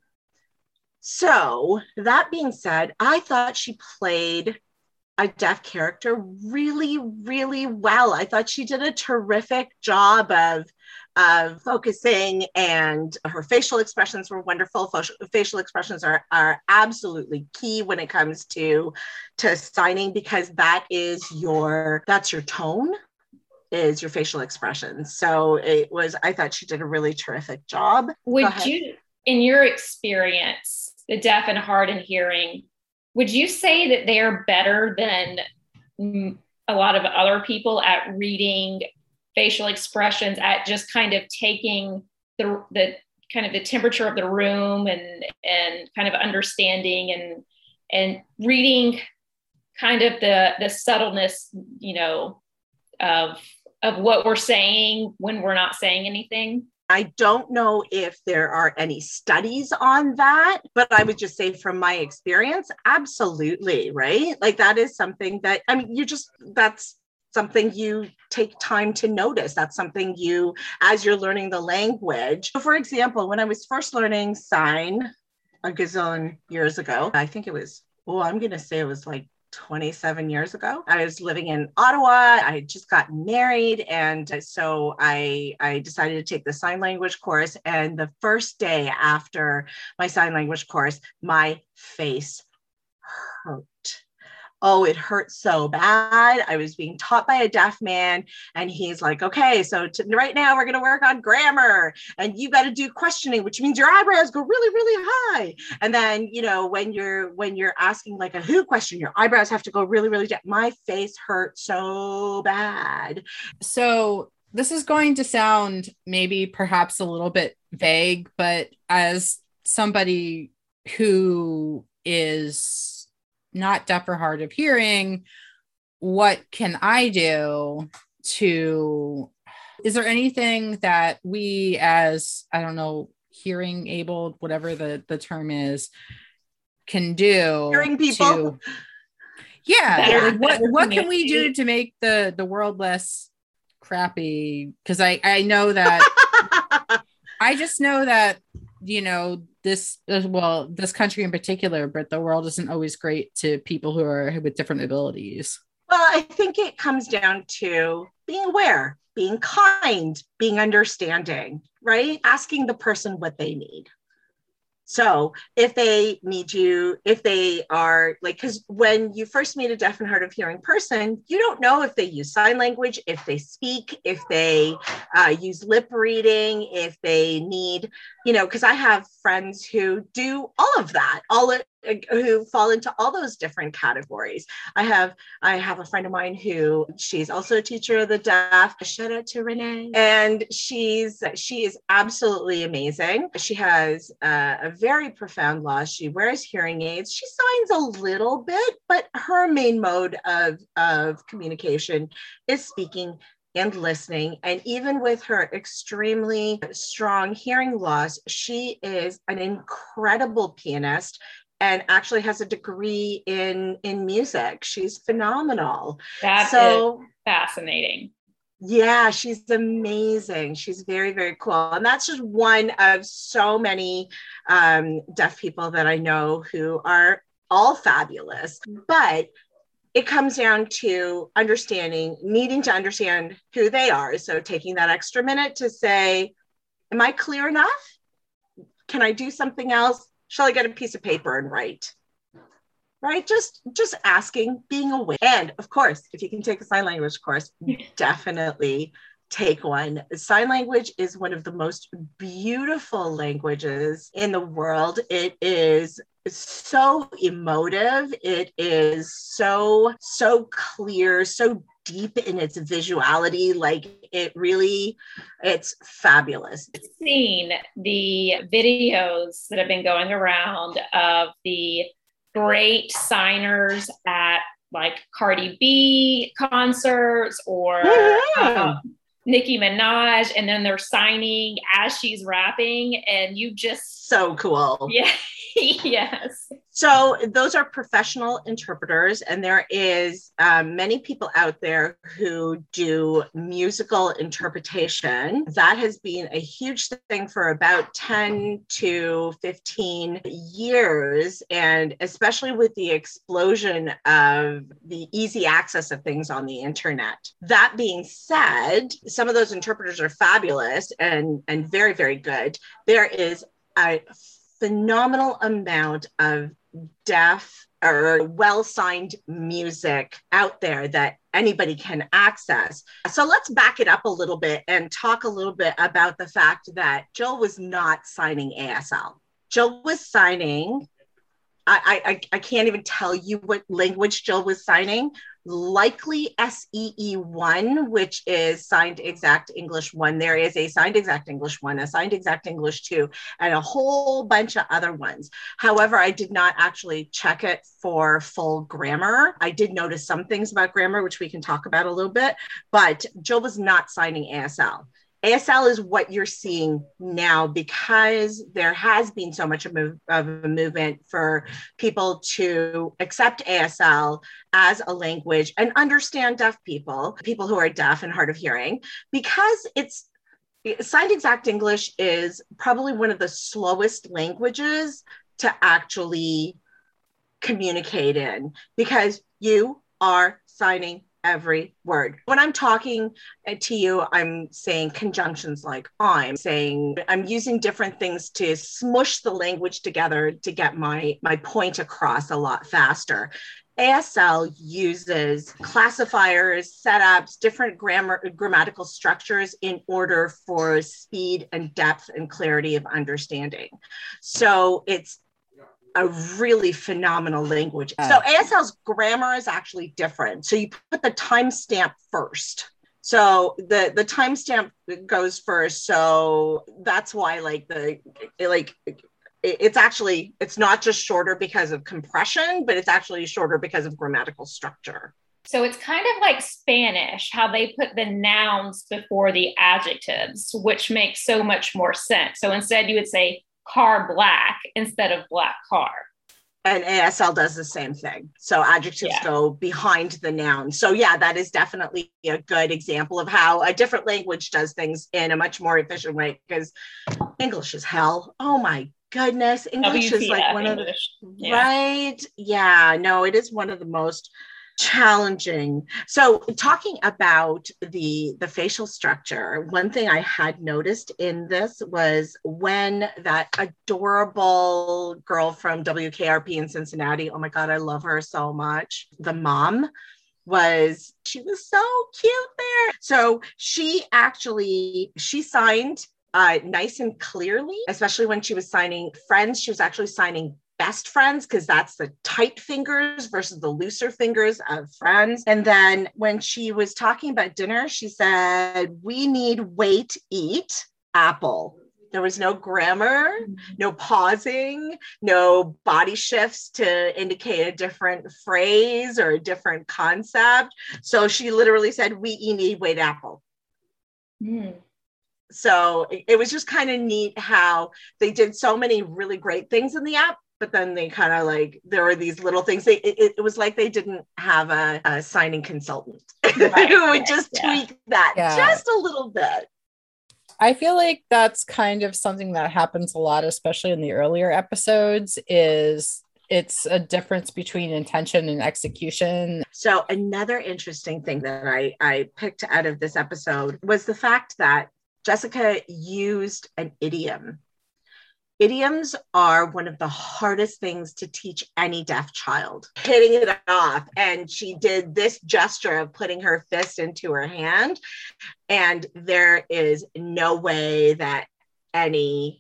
So that being said, I thought she played a deaf character really, really well. I thought she did a terrific job of, of focusing, and her facial expressions were wonderful. Facial expressions are, are absolutely key when it comes to, to signing, because that is your, that's your tone, is your facial expressions. So it was, I thought she did a really terrific job. Would you, in your experience, the deaf and hard of hearing, would you say that they are better than a lot of other people at reading facial expressions, at just kind of taking the the kind of the temperature of the room and and kind of understanding and and reading kind of the the subtleness, you know, of of what we're saying when we're not saying anything? I don't know if there are any studies on that, but I would just say from my experience, absolutely, right? Like that is something that, I mean, you just, that's something you take time to notice. That's something you, as you're learning the language. So for example, when I was first learning sign a gazillion years ago, I think it was, oh, I'm going to say it was like twenty-seven years ago. I was living in Ottawa. I had just gotten married. And so I, I decided to take the sign language course. And the first day after my sign language course, my face hurt. Oh, it hurt so bad. I was being taught by a deaf man, and he's like, okay, so to, right now we're going to work on grammar, and you got to do questioning, which means your eyebrows go really, really high. And then, you know, when you're, when you're asking like a who question, your eyebrows have to go really, really down. My face hurt so bad. So this is going to sound maybe perhaps a little bit vague, but as somebody who is not deaf or hard of hearing, what can I do to, is there anything that we as, I don't know, hearing able, whatever the, the term is, can do. Hearing people. To, yeah. Better- like what, better what can we communicate. do to make the, the world less crappy? Because I, I know that, I just know that, you know, this, uh, well, this country in particular, but the world isn't always great to people who are with different abilities. Well, I think it comes down to being aware, being kind, being understanding, right? Asking the person what they need. So if they need you, if they are like, because when you first meet a deaf and hard of hearing person, you don't know if they use sign language, if they speak, if they uh, use lip reading, if they need, you know, because I have friends who do all of that, all of, who fall into all those different categories. I have I have a friend of mine who she's also a teacher of the deaf. Shout out to Renee. And she's she is absolutely amazing. She has uh, a very profound loss. She wears hearing aids. She signs a little bit, but her main mode of, of communication is speaking and listening. And even with her extremely strong hearing loss, she is an incredible pianist and actually has a degree in, in music. She's phenomenal. That so, is fascinating. Yeah, she's amazing. She's very, very cool. And that's just one of so many um, deaf people that I know who are all fabulous. But it comes down to understanding, needing to understand who they are. So taking that extra minute to say, am I clear enough? Can I do something else? Shall I get a piece of paper and write? Right? Just, just asking, being aware. And of course, if you can take a sign language course, definitely take one. Sign language is one of the most beautiful languages in the world. It is so emotive. It is so, so clear, so deep in its visuality. Like it really, it's fabulous. I've seen the videos that have been going around of the great signers at like Cardi B concerts or mm-hmm. um, Nicki Minaj, and then they're signing as she's rapping, and you just so cool. Yeah. Yes. So those are professional interpreters, and there is um, many people out there who do musical interpretation. That has been a huge thing for about ten to fifteen years, and especially with the explosion of the easy access of things on the internet. That being said, some of those interpreters are fabulous and, and very, very good. There is a phenomenal amount of deaf or well-signed music out there that anybody can access. So let's back it up a little bit and talk a little bit about the fact that Jill was not signing A S L. Jill was signing, I, I, I can't even tell you what language Jill was signing, likely S E E one, which is Signed Exact English one. There is a Signed Exact English one, a Signed Exact English two, and a whole bunch of other ones. However, I did not actually check it for full grammar. I did notice some things about grammar, which we can talk about a little bit, but Jill was not signing A S L. A S L is what you're seeing now because there has been so much of a movement for people to accept A S L as a language and understand deaf people, people who are deaf and hard of hearing, because it's Signed Exact English is probably one of the slowest languages to actually communicate in because you are signing every word. When I'm talking to you, I'm saying conjunctions like I'm saying, I'm using different things to smush the language together to get my, my point across a lot faster. A S L uses classifiers, setups, different grammar, grammatical structures in order for speed and depth and clarity of understanding. So it's a really phenomenal language. So A S L's grammar is actually different. So you put the timestamp first. So the, the timestamp goes first. So that's why like the, like, it's actually, it's not just shorter because of compression, but it's actually shorter because of grammatical structure. So it's kind of like Spanish, how they put the nouns before the adjectives, which makes so much more sense. So instead you would say car black instead of black car. And A S L does the same thing. So adjectives yeah. go behind the noun. So yeah, that is definitely a good example of how a different language does things in a much more efficient way, because English is hell. Oh my goodness. English W T F is like one English. of the, yeah. right? Yeah, no, it is one of the most challenging. So talking about the the facial structure, one thing I had noticed in this was when that adorable girl from W K R P in Cincinnati, oh my God, I love her so much. The mom was, she was so cute there. So she actually, she signed uh, nice and clearly, especially when she was signing Friends, she was actually signing Best Friends, because that's the tight fingers versus the looser fingers of Friends. And then when she was talking about dinner, she said, we need wait, eat, apple. There was no grammar, no pausing, no body shifts to indicate a different phrase or a different concept. So she literally said, we need wait, apple. Mm. So it, it was just kind of neat how they did so many really great things in the app, but then they kind of like, there were these little things. They, it, it was like they didn't have a, a signing consultant right, who would just yeah. tweak that yeah. just a little bit. I feel like that's kind of something that happens a lot, especially in the earlier episodes, is it's a difference between intention and execution. So another interesting thing that I, I picked out of this episode was the fact that Jessica used an idiom. Idioms are one of the hardest things to teach any deaf child. Hitting it off. And she did this gesture of putting her fist into her hand. And there is no way that any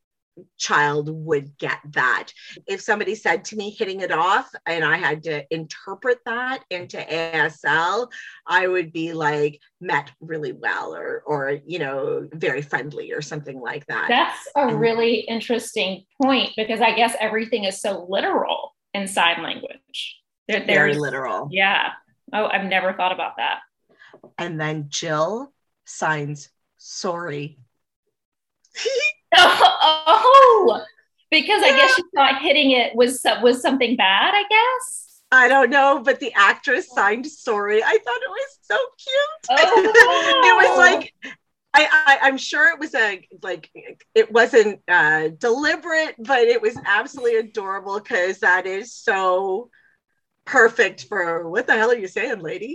child would get that. If somebody said to me hitting it off and I had to interpret that into A S L, I would be like met really well or, or, you know, very friendly or something like that. That's a and, really interesting point, because I guess everything is so literal in sign language. There, very literal. Yeah. Oh, I've never thought about that. And then Jill signs sorry. Oh, because I yeah. guess she thought hitting it was was something bad, I guess. I don't know, but the actress signed sorry. I thought it was so cute. Oh. It was like, I, I, I'm sure it was a, like, it wasn't uh, deliberate, but it was absolutely adorable, because that is so perfect for, what the hell are you saying, lady?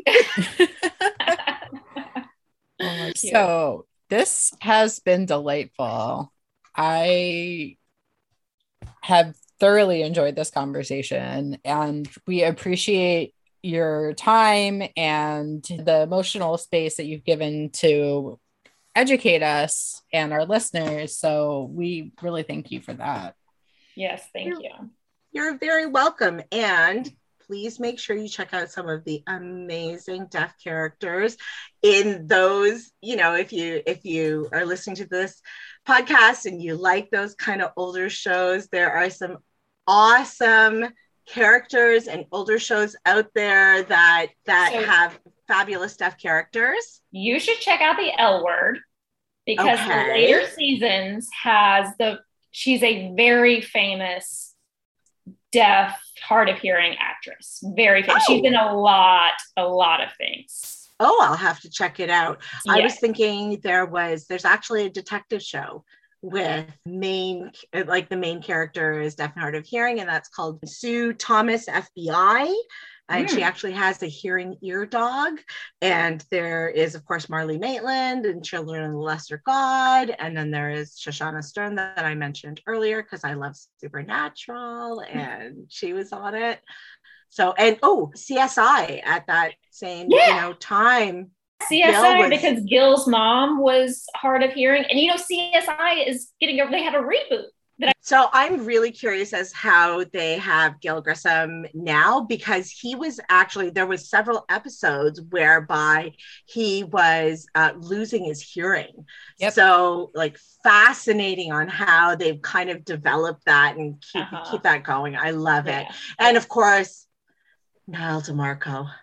Oh, so this has been delightful. I have thoroughly enjoyed this conversation, and we appreciate your time and the emotional space that you've given to educate us and our listeners. So we really thank you for that. Yes, thank you're, you. You're very welcome. And please make sure you check out some of the amazing deaf characters in those, you know, if you if you are listening to this podcast and you like those kind of older shows, there are some awesome characters and older shows out there that that so, have fabulous deaf characters. You should check out the L Word, because okay. the later seasons has the she's a very famous deaf, hard of hearing actress. Very famous. Oh. She's in a lot, a lot of things. Oh, I'll have to check it out. Yeah. I was thinking there was, there's actually a detective show with main, like the main character is deaf and hard of hearing, and that's called Sue Thomas F B I. And mm. she actually has a hearing ear dog. And there is, of course, Marlee Maitland and Children of the Lesser God. And then there is Shoshana Stern that, that I mentioned earlier, because I love Supernatural, and she was on it. So, and oh, C S I at that same, yeah. you know, time. C S I, was, because Gil's mom was hard of hearing. And, you know, C S I is getting a, they had a reboot. I- so I'm really curious as how they have Gil Grissom now, because he was actually, there was several episodes whereby he was uh, losing his hearing. Yep. So like fascinating on how they've kind of developed that and keep, uh-huh. keep that going. I love yeah. it. And of course, Niall DeMarco.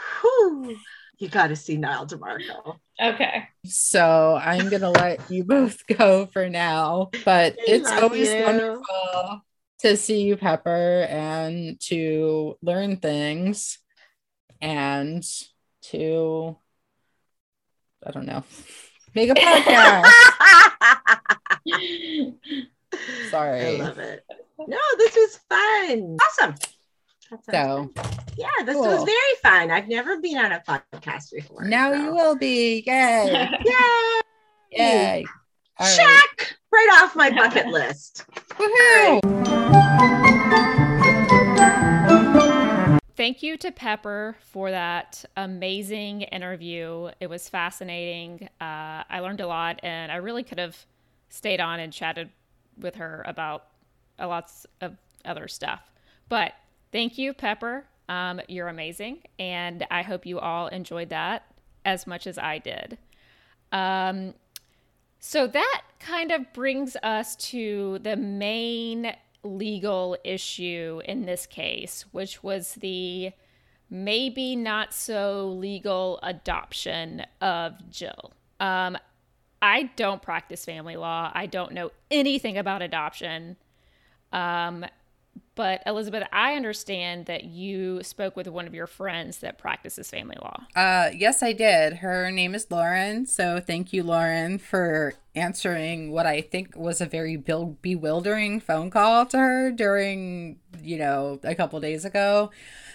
Whew. You got to see Nile DeMarco. Okay. So I'm going to let you both go for now. But I it's love always you. wonderful to see you, Pepper, and to learn things and to, I don't know, make a podcast. Sorry. I love it. No, this was fun. Awesome. That sounds So, fun. Yeah, this cool. was very fun. I've never been on a podcast before. Now so. you will be. Yay. Yay. Yay. All Check. right. Right off my bucket list. Woohoo. Thank you to Pepper for that amazing interview. It was fascinating. Uh, I learned a lot, and I really could have stayed on and chatted with her about a lots of other stuff. But thank you, Pepper. Um, you're amazing, and I hope you all enjoyed that as much as I did. Um, so that kind of brings us to the main legal issue in this case, which was the maybe not so legal adoption of Jill. Um, I don't practice family law. I don't know anything about adoption. Um, but Elizabeth, I understand that you spoke with one of your friends that practices family law. Uh, yes, I did. Her name is Lauren. So thank you, Lauren, for answering what I think was a very be- bewildering phone call to her during, you know, a couple days ago.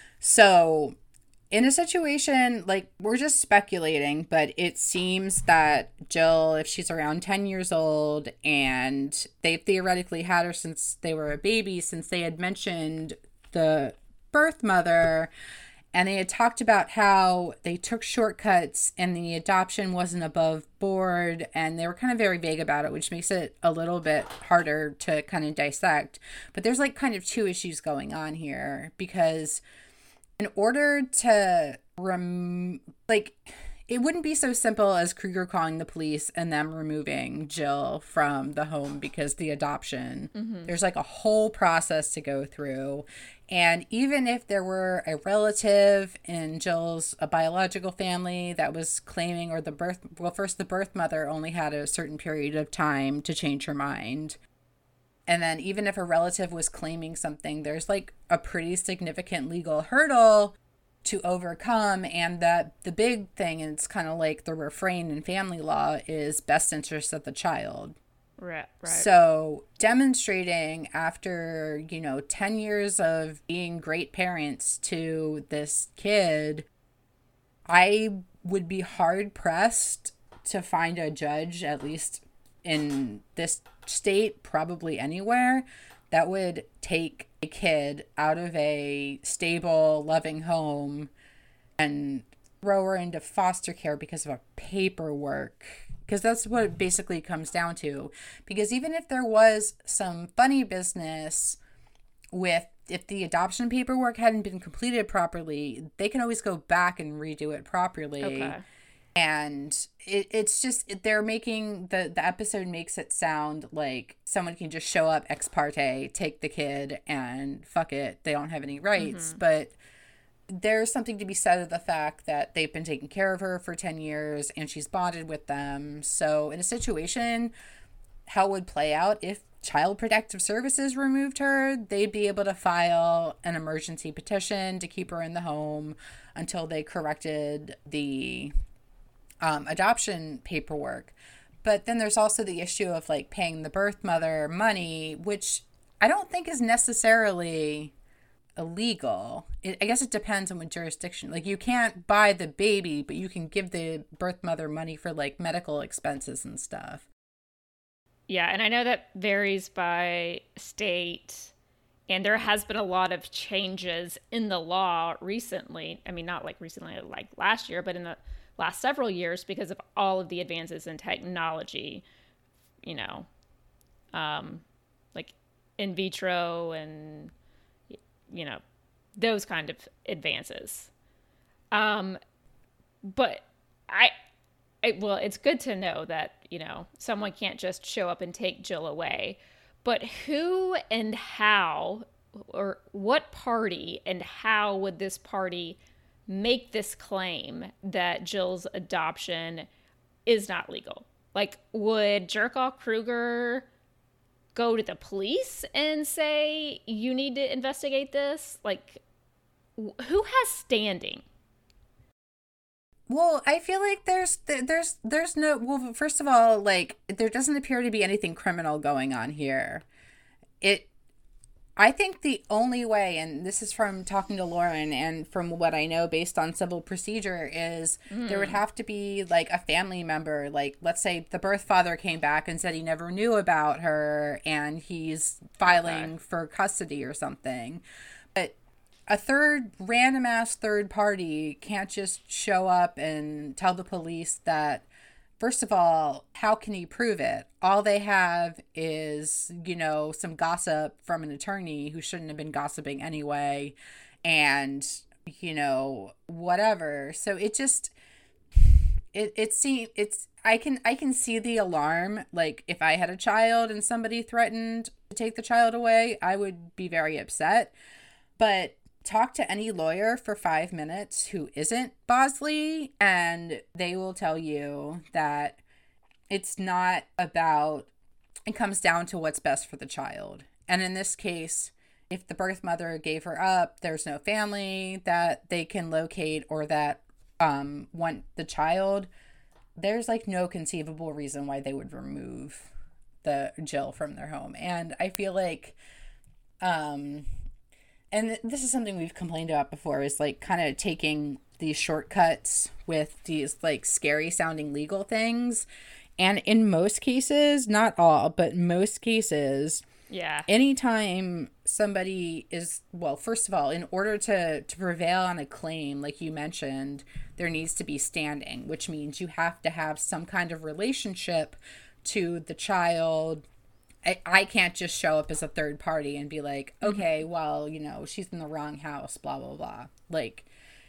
So in a situation, like, we're just speculating, but it seems that Jill, if she's around ten years old, and they theoretically had her since they were a baby, since they had mentioned the birth mother, and they had talked about how they took shortcuts and the adoption wasn't above board, and they were kind of very vague about it, which makes it a little bit harder to kind of dissect. But there's like kind of two issues going on here, because in order to, rem- like, it wouldn't be so simple as Kruger calling the police and them removing Jill from the home because the adoption. Mm-hmm. There's like a whole process to go through. And even if there were a relative in Jill's a biological family that was claiming, or the birth, well, first the birth mother only had a certain period of time to change her mind. And then even if a relative was claiming something, there's like a pretty significant legal hurdle to overcome. And that the big thing, and it's kind of like the refrain in family law, is best interest of the child. Right, right. So demonstrating after, you know, ten years of being great parents to this kid, I would be hard pressed to find a judge, at least in this state, probably anywhere, that would take a kid out of a stable, loving home and throw her into foster care because of a paperwork. Because that's what it basically comes down to. Because even if there was some funny business with, if the adoption paperwork hadn't been completed properly, they can always go back and redo it properly. Okay. And it, it's just, they're making, the, the episode makes it sound like someone can just show up ex parte, take the kid, and fuck it, they don't have any rights. Mm-hmm. But there's something to be said of the fact that they've been taking care of her for ten years and she's bonded with them. So in a situation, how it would play out if Child Protective Services removed her, they'd be able to file an emergency petition to keep her in the home until they corrected the Um, adoption paperwork. But then there's also the issue of like paying the birth mother money, which I don't think is necessarily illegal. It, I guess it depends on what jurisdiction. Like, you can't buy the baby, but you can give the birth mother money for like medical expenses and stuff. Yeah, and I know that varies by state, and there has been a lot of changes in the law recently. I mean, not like recently, like last year, but in the last several years, because of all of the advances in technology, you know, um, like in vitro and, you know, those kind of advances. Um, but I, I, well, it's good to know that, you know, someone can't just show up and take Jill away, but who and how, or what party and how would this party make this claim that Jill's adoption is not legal? Like, would Jerkoff Kruger go to the police and say, you need to investigate this? Like, who has standing? Well, I feel like there's there's there's no well, first of all, like, there doesn't appear to be anything criminal going on here. It I think the only way, and this is from talking to Lauren and from what I know based on civil procedure, is mm. there would have to be like a family member, like let's say the birth father came back and said he never knew about her and he's filing okay. for custody or something. But a third, random ass third party can't just show up and tell the police that, first of all, how can he prove it? All they have is, you know, some gossip from an attorney who shouldn't have been gossiping anyway, and, you know, whatever. So it just, it it seems, it's, I can, I can see the alarm. Like, if I had a child and somebody threatened to take the child away, I would be very upset. But talk to any lawyer for five minutes who isn't Bosley, and they will tell you that it's not about, it comes down to what's best for the child. And in this case, if the birth mother gave her up, there's no family that they can locate or that um, want the child, there's like no conceivable reason why they would remove the Jill from their home. And I feel like, um, and this is something we've complained about before, is like kind of taking these shortcuts with these like scary sounding legal things. And in most cases, not all, but most cases, yeah, anytime somebody is, well, first of all, in order to, to prevail on a claim, like you mentioned, there needs to be standing, which means you have to have some kind of relationship to the child. I, I can't just show up as a third party and be like, okay, well, you know, she's in the wrong house, blah, blah, blah. Like,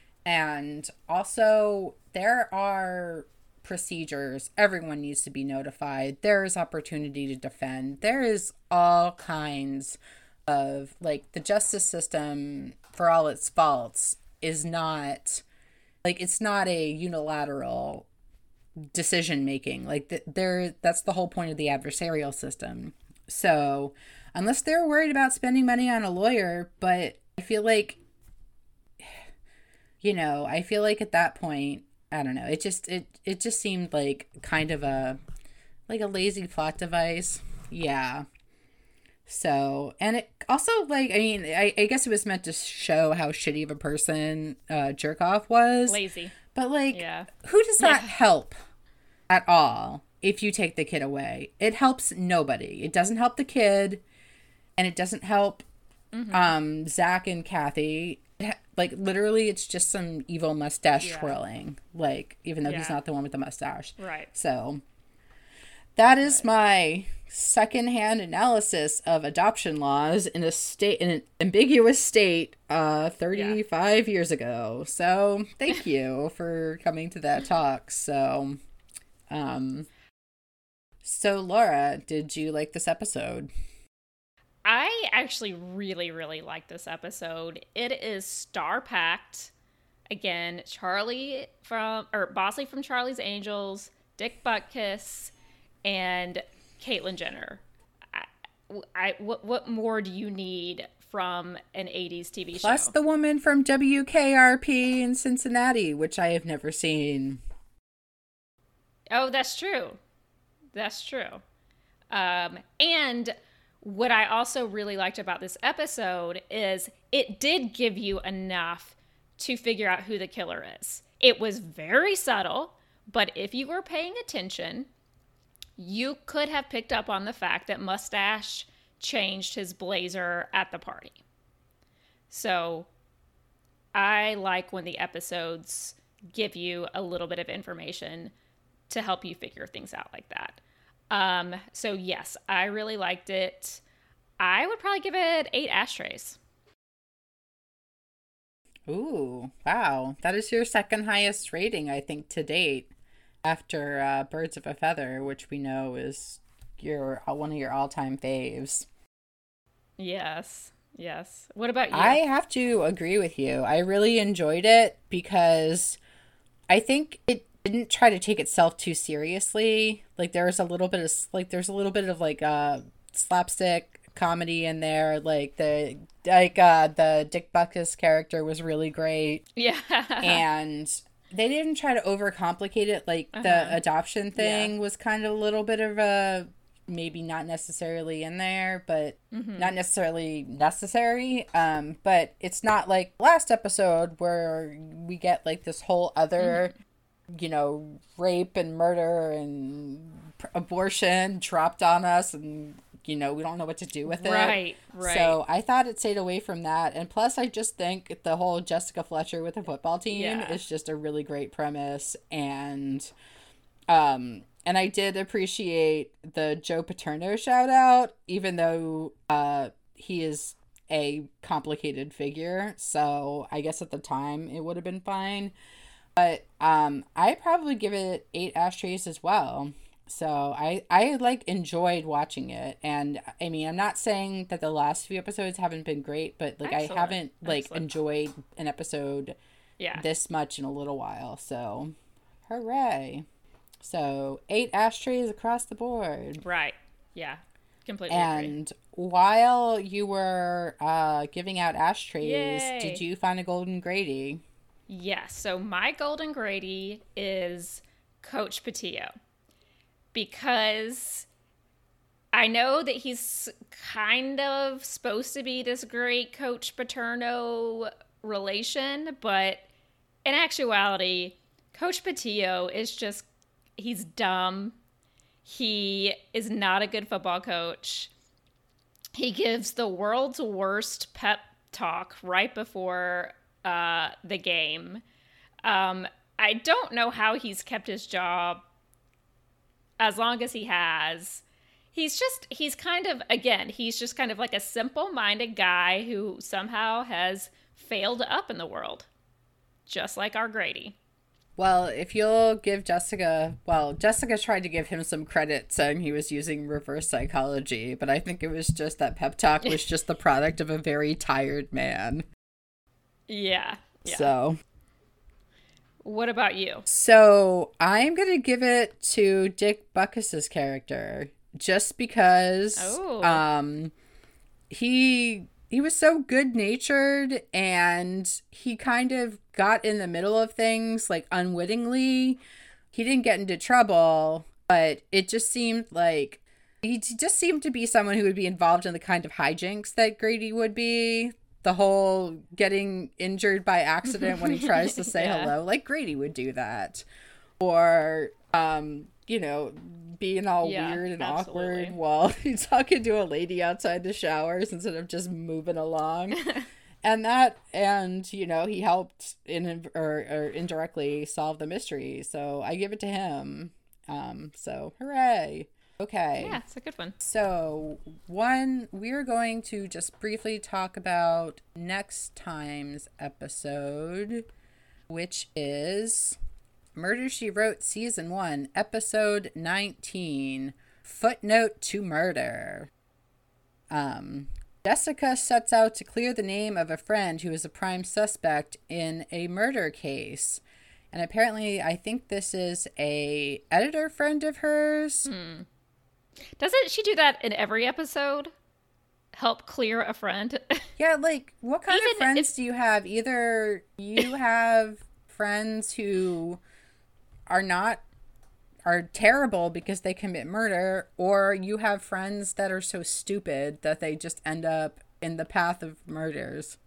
and also there are procedures. Everyone needs to be notified. There is opportunity to defend. There is all kinds of, like, the justice system, for all its faults, is not, like, it's not a unilateral decision making. Like, th- there, that's the whole point of the adversarial system. So unless they're worried about spending money on a lawyer, but I feel like, you know, I feel like at that point, I don't know, it just, it, it just seemed like kind of a, like a lazy plot device. Yeah. So, and it also, like, I mean, I, I guess it was meant to show how shitty of a person uh, Jerkoff was. Lazy. But, like, yeah. who does that yeah. help at all? If you take the kid away, it helps nobody. It doesn't help the kid, and it doesn't help mm-hmm. um, Zach and Kathy. Like, literally, it's just some evil mustache yeah. twirling. Like, even though yeah. he's not the one with the mustache. Right. So, that is right. my secondhand analysis of adoption laws in a state, in an ambiguous state, uh, thirty-five yeah. years ago. So, thank you for coming to that talk. So, um... So, Laura, did you like this episode? I actually really, really like this episode. It is star-packed. Again, Charlie from, or Bosley from Charlie's Angels, Dick Butkus, and Caitlyn Jenner. I, I, what, what more do you need from an eighties T V Plus show? Plus the woman from W K R P in Cincinnati, which I have never seen. Oh, that's true. That's true. Um, and what I also really liked about this episode is it did give you enough to figure out who the killer is. It was very subtle, but if you were paying attention, you could have picked up on the fact that Mustache changed his blazer at the party. So I like when the episodes give you a little bit of information to help you figure things out like that. Um, so yes, I really liked it. I would probably give it eight ashtrays. Ooh, wow. That is your second highest rating, I think, to date, after uh, Birds of a Feather, which we know is your uh, one of your all-time faves. Yes. Yes. What about you? I have to agree with you. I really enjoyed it because I think it didn't try to take itself too seriously. Like there was a little bit of like there's a little bit of like uh slapstick comedy in there. Like the like uh the Dick Butkus character was really great. Yeah. And they didn't try to overcomplicate it. Like uh-huh. the adoption thing yeah. was kind of a little bit of a maybe not necessarily in there, but mm-hmm. not necessarily necessary. Um, but it's not like last episode where we get like this whole other, mm-hmm. you know, rape and murder and p- abortion dropped on us, and you know we don't know what to do with it. Right, right. So I thought it stayed away from that, and plus I just think the whole Jessica Fletcher with the football team yeah. is just a really great premise, and um. And I did appreciate the Joe Paterno shout out, even though uh, he is a complicated figure. So I guess at the time it would have been fine. But um, I probably give it eight ashtrays as well. So I, I like enjoyed watching it. And I mean, I'm not saying that the last few episodes haven't been great, but like Excellent. I haven't like Excellent. enjoyed an episode yeah. this much in a little while. So hooray. So eight ashtrays across the board. Right. Yeah. Completely And agree. While you were uh, giving out ashtrays, Yay. Did you find a Golden Grady? Yes. So my Golden Grady is Coach Patillo. Because I know that he's kind of supposed to be this great Coach Paterno relation, but in actuality, Coach Patillo is just he's dumb. He is not a good football coach. He gives the world's worst pep talk right before uh, the game. Um, I don't know how he's kept his job as long as he has. He's just, he's kind of, again, he's just kind of like a simple-minded guy who somehow has failed up in the world. Just like our Grady. Well, if you'll give Jessica, well, Jessica tried to give him some credit saying he was using reverse psychology, but I think it was just that pep talk was just the product of a very tired man. Yeah. yeah. So. What about you? So I'm going to give it to Dick Butkus's character just because oh. um, he... He was so good-natured, and he kind of got in the middle of things, like, unwittingly. He didn't get into trouble, but it just seemed like... He just seemed to be someone who would be involved in the kind of hijinks that Grady would be. The whole getting injured by accident when he tries to say yeah. hello. Like, Grady would do that. Or, um... you know, being all yeah, weird and absolutely. awkward while he's talking to a lady outside the showers instead of just moving along. and that, and, you know, he helped in or, or indirectly solve the mystery. So I give it to him. Um, so hooray. Okay. Yeah, it's a good one. So one, we're going to just briefly talk about next time's episode, which is... Murder, She Wrote, Season one, Episode nineteen, Footnote to Murder. Um, Jessica sets out to clear the name of a friend who is a prime suspect in a murder case. And apparently, I think this is a editor friend of hers. Hmm. Doesn't she do that in every episode? Help clear a friend? Yeah, like, what kind Even of friends if- do you have? Either you have friends who... are not are terrible because they commit murder, or you have friends that are so stupid that they just end up in the path of murders.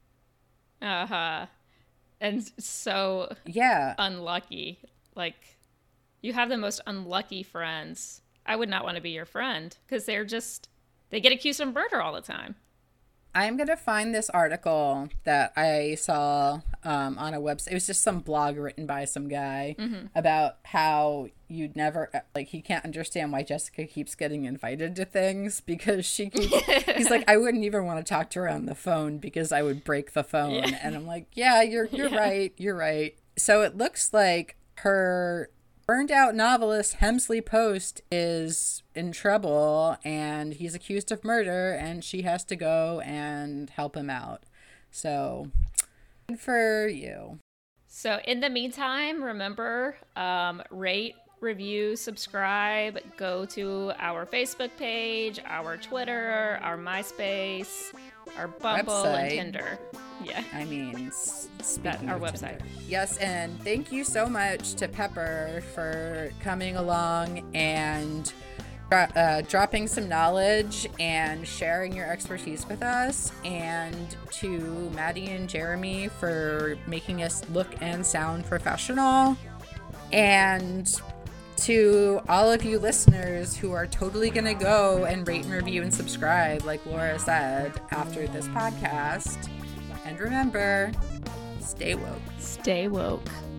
Uh-huh. And so yeah, unlucky. Like, you have the most unlucky friends. I would not want to be your friend because they're just they get accused of murder all the time. I'm going to find this article that I saw um, on a website. It was just some blog written by some guy mm-hmm. about how you'd never, like, he can't understand why Jessica keeps getting invited to things because she keeps, he's like, I wouldn't even want to talk to her on the phone because I would break the phone. Yeah. And I'm like, yeah, you're, you're yeah. right. You're right. So it looks like her burned out novelist Hemsley Post is in trouble and he's accused of murder and she has to go and help him out. So, good for you. So in the meantime, remember, um, rate, review, subscribe, go to our Facebook page, our Twitter, our MySpace, our Bumble, website. And Tinder. Yeah. I mean, that our website. Tinder. Yes, and thank you so much to Pepper for coming along and uh, dropping some knowledge and sharing your expertise with us, and to Maddie and Jeremy for making us look and sound professional, and to all of you listeners who are totally going to go and rate and review and subscribe, like Laura said, after this podcast. And remember, stay woke. Stay woke.